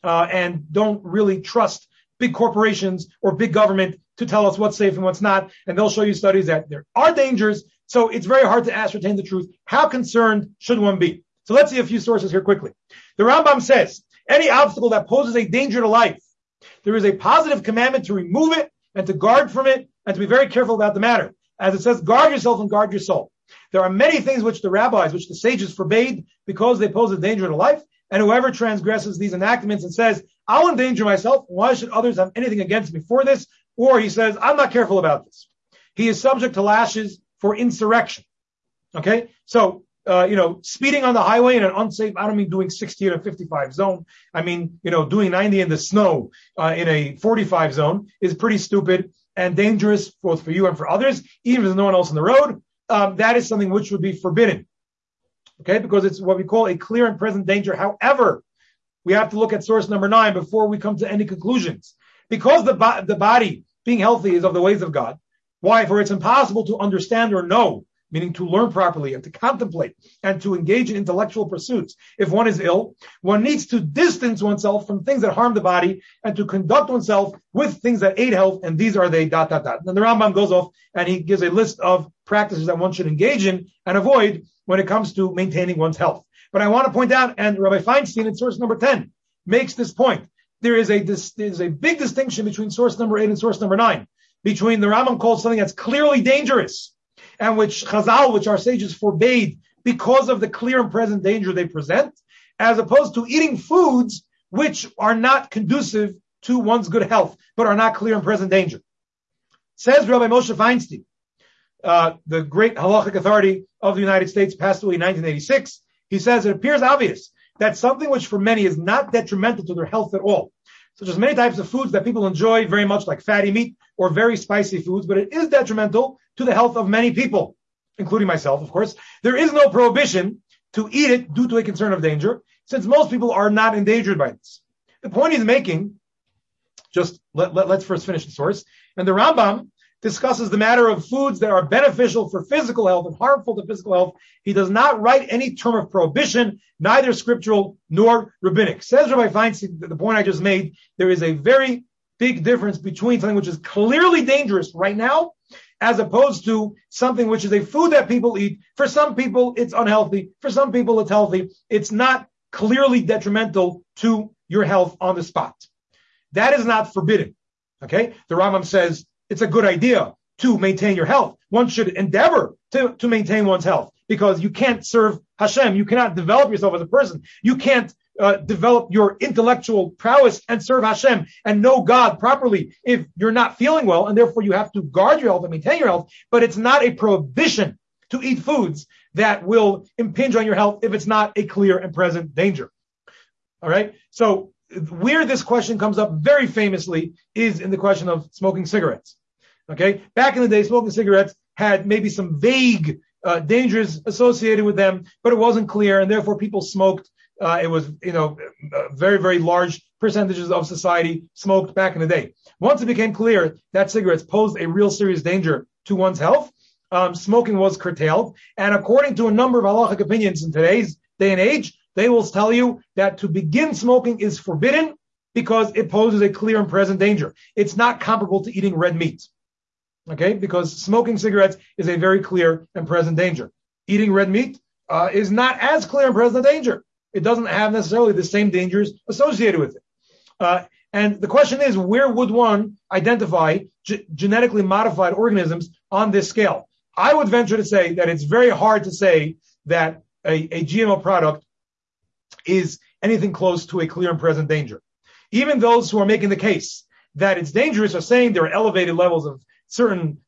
and don't really trust big corporations or big government to tell us what's safe and what's not. And they'll show you studies that there are dangers. So it's very hard to ascertain the truth. How concerned should one be? So let's see a few sources here quickly. The Rambam says, any obstacle that poses a danger to life, there is a positive commandment to remove it and to guard from it and to be very careful about the matter. As it says, guard yourself and guard your soul. There are many things which the sages forbade because they pose a danger to life. And whoever transgresses these enactments and says, I'll endanger myself, why should others have anything against me for this? Or he says, I'm not careful about this. He is subject to lashes for insurrection. Okay? So, speeding on the highway in an unsafe, I don't mean doing 60 in a 55 zone. I mean, doing 90 in the snow in a 45 zone is pretty stupid and dangerous both for you and for others, even if there's no one else on the road. That is something which would be forbidden. Okay? Because it's what we call a clear and present danger. However, we have to look at source number 9 before we come to any conclusions. Because the body being healthy is of the ways of God. Why? For it's impossible to understand or know, meaning to learn properly and to contemplate and to engage in intellectual pursuits. If one is ill, one needs to distance oneself from things that harm the body and to conduct oneself with things that aid health, and these are they ... Then the Rambam goes off and he gives a list of practices that one should engage in and avoid when it comes to maintaining one's health. But I want to point out, and Rabbi Feinstein in source number 10 makes this point, there is a big distinction between source number 8 and source number 9, between the Rambam calls something that's clearly dangerous and which Chazal, which our sages forbade because of the clear and present danger they present, as opposed to eating foods which are not conducive to one's good health, but are not clear and present danger. Says Rabbi Moshe Feinstein, the great halachic authority of the United States, passed away in 1986. He says it appears obvious that something which for many is not detrimental to their health at all, such as many types of foods that people enjoy very much, like fatty meat or very spicy foods, but it is detrimental to the health of many people, including myself, of course. There is no prohibition to eat it due to a concern of danger, since most people are not endangered by this. The point he's making, just let's first finish the source, and the Rambam discusses the matter of foods that are beneficial for physical health and harmful to physical health. He does not write any term of prohibition, neither scriptural nor rabbinic. Says Rabbi Feinstein, the point I just made, there is a very big difference between something which is clearly dangerous right now, as opposed to something which is a food that people eat. For some people, it's unhealthy. For some people, it's healthy. It's not clearly detrimental to your health on the spot. That is not forbidden. Okay? The Rambam says, it's a good idea to maintain your health. One should endeavor to maintain one's health, because you can't serve Hashem. You cannot develop yourself as a person. You can't develop your intellectual prowess and serve Hashem and know God properly if you're not feeling well, and therefore you have to guard your health and maintain your health. But it's not a prohibition to eat foods that will impinge on your health if it's not a clear and present danger. All right. So where this question comes up very famously is in the question of smoking cigarettes. Okay. Back in the day, smoking cigarettes had maybe some vague dangers associated with them, but it wasn't clear, and therefore people smoked. It was, very, very large percentages of society smoked back in the day. Once it became clear that cigarettes posed a real serious danger to one's health, smoking was curtailed. And according to a number of halachic opinions in today's day and age, they will tell you that to begin smoking is forbidden because it poses a clear and present danger. It's not comparable to eating red meat. Okay, because smoking cigarettes is a very clear and present danger. Eating red meat is not as clear and present danger. It doesn't have necessarily the same dangers associated with it. And the question is, where would one identify genetically modified organisms on this scale? I would venture to say that it's very hard to say that a GMO product is anything close to a clear and present danger. Even those who are making the case that it's dangerous are saying there are elevated levels of certain,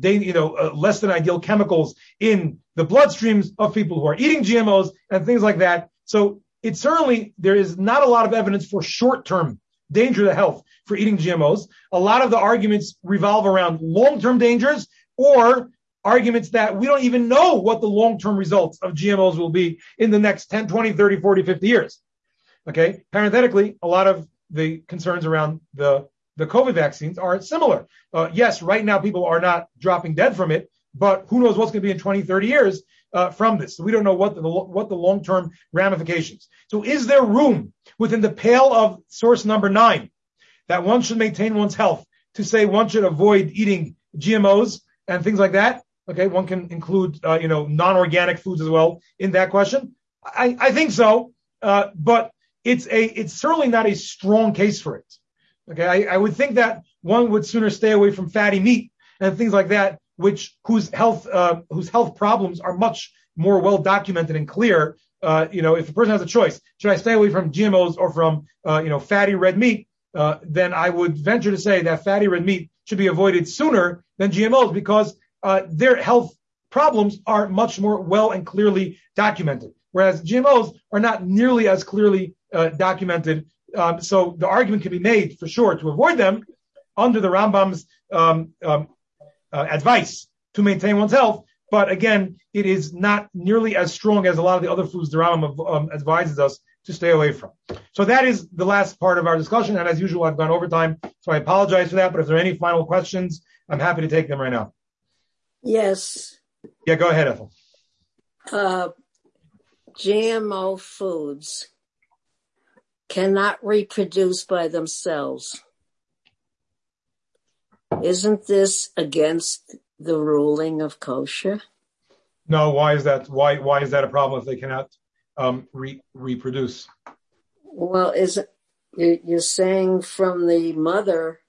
less than ideal chemicals in the bloodstreams of people who are eating GMOs and things like that. So there is not a lot of evidence for short-term danger to health for eating GMOs. A lot of the arguments revolve around long-term dangers or arguments that we don't even know what the long-term results of GMOs will be in the next 10, 20, 30, 40, 50 years. Okay. Parenthetically, a lot of the concerns around the COVID vaccines are similar. Yes, right now people are not dropping dead from it, but who knows what's going to be in 20, 30 years from this. So we don't know what the long-term ramifications. So is there room within the pale of source number 9 that one should maintain one's health to say one should avoid eating GMOs and things like that? Okay, one can include, non-organic foods as well in that question. I think so, but it's certainly not a strong case for it. Okay, I would think that one would sooner stay away from fatty meat and things like that, whose health problems are much more well documented and clear. If a person has a choice, should I stay away from GMOs or from fatty red meat? Then I would venture to say that fatty red meat should be avoided sooner than GMOs because their health problems are much more well and clearly documented, whereas GMOs are not nearly as clearly documented. So the argument can be made for sure to avoid them under the Rambam's advice to maintain one's health. But again, it is not nearly as strong as a lot of the other foods the Rambam advises us to stay away from. So that is the last part of our discussion. And as usual, I've gone over time, so I apologize for that. But if there are any final questions, I'm happy to take them right now. Yes. Yeah, go ahead, Ethel. GMO foods cannot reproduce by themselves. Isn't this against the ruling of kosher? No, why is that? Why is that a problem if they cannot reproduce? Well, you're saying from the mother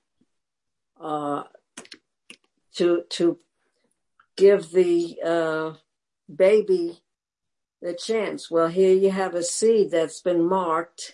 to give the baby the chance. Well, here you have a seed that's been marked,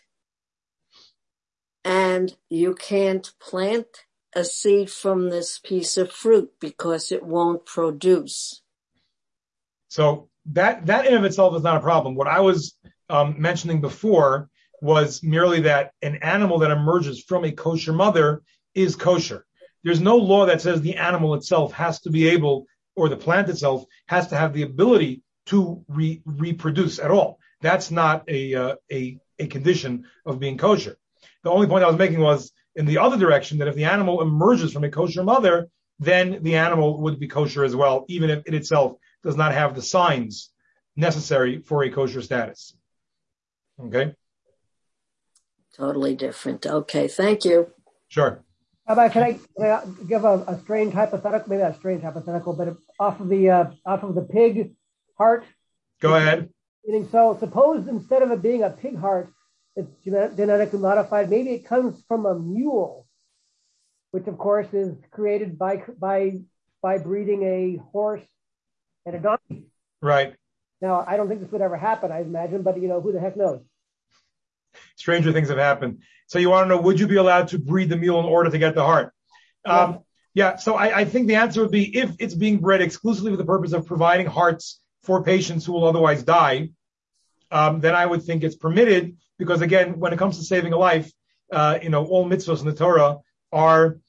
and you can't plant a seed from this piece of fruit because it won't produce. So that in of itself is not a problem. What I was mentioning before was merely that an animal that emerges from a kosher mother is kosher. There's no law that says the animal itself has to be able, or the plant itself has to have the ability to reproduce at all. That's not a condition of being kosher. The only point I was making was in the other direction, that if the animal emerges from a kosher mother, then the animal would be kosher as well, even if it itself does not have the signs necessary for a kosher status. Okay? Totally different. Okay, thank you. Sure. Rabbi, can I give a strange hypothetical? Maybe not a strange hypothetical, but off of the pig heart. Go ahead. So suppose instead of it being a pig heart, it's genetically modified. Maybe it comes from a mule, which of course is created by breeding a horse and a donkey. Right. Now, I don't think this would ever happen, I imagine, but who the heck knows? Stranger things have happened. So you want to know, would you be allowed to breed the mule in order to get the heart? Yeah. So I think the answer would be if it's being bred exclusively for the purpose of providing hearts for patients who will otherwise die, then I would think it's permitted, because again, when it comes to saving a life, all mitzvahs in the Torah are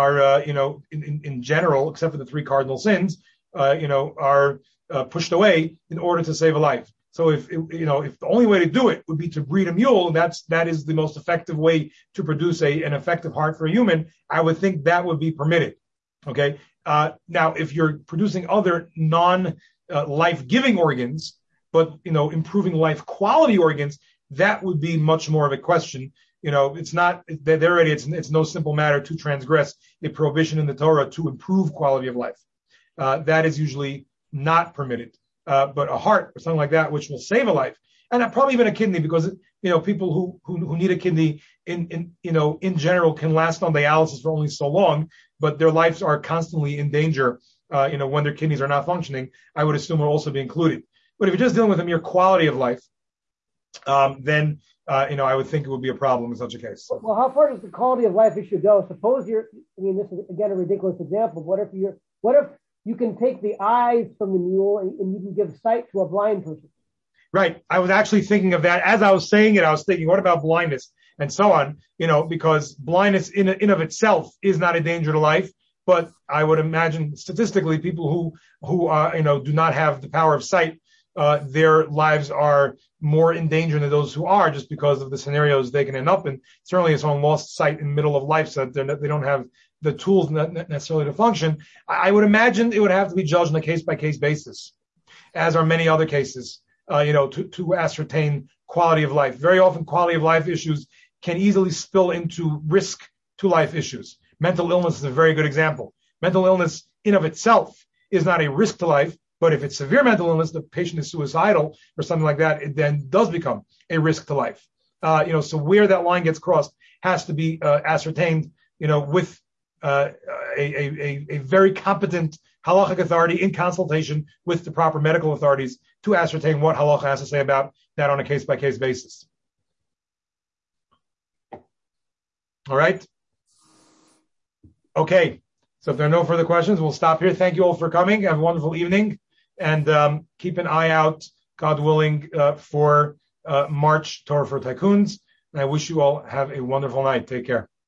in general, except for the 3 cardinal sins, are pushed away in order to save a life. So if the only way to do it would be to breed a mule, and that is the most effective way to produce an effective heart for a human, I would think that would be permitted. Okay. Now, if you're producing other non-life-giving organs, but improving life quality organs, that would be much more of a question. It's not there already. It's no simple matter to transgress a prohibition in the Torah to improve quality of life. That is usually not permitted. But a heart or something like that, which will save a life, and probably even a kidney, because people who need a kidney in general can last on dialysis for only so long, but their lives are constantly in danger. When their kidneys are not functioning, I would assume will also be included. But if you're just dealing with a mere quality of life, then I would think it would be a problem in such a case. Well, how far does the quality of life issue go? Suppose this is again a ridiculous example. What if you can take the eyes from the mule and you can give sight to a blind person? Right. I was actually thinking of that. As I was saying it, I was thinking, what about blindness and so on? Because blindness in of itself is not a danger to life. But I would imagine statistically, people who do not have the power of sight, their lives are more in danger than those who are, just because of the scenarios they can end up in. Certainly, if someone lost sight in the middle of life, so that they don't have the tools necessarily to function, I would imagine it would have to be judged on a case-by-case basis, as are many other cases, to ascertain quality of life. Very often, quality of life issues can easily spill into risk to life issues. Mental illness is a very good example. Mental illness in of itself is not a risk to life, but if it's severe mental illness, the patient is suicidal or something like that, it then does become a risk to life. So where that line gets crossed has to be ascertained, with a very competent halachic authority in consultation with the proper medical authorities to ascertain what halacha has to say about that on a case-by-case basis. All right? Okay. So if there are no further questions, we'll stop here. Thank you all for coming. Have a wonderful evening. And keep an eye out, God willing, for March Torah for Tycoons. And I wish you all have a wonderful night. Take care.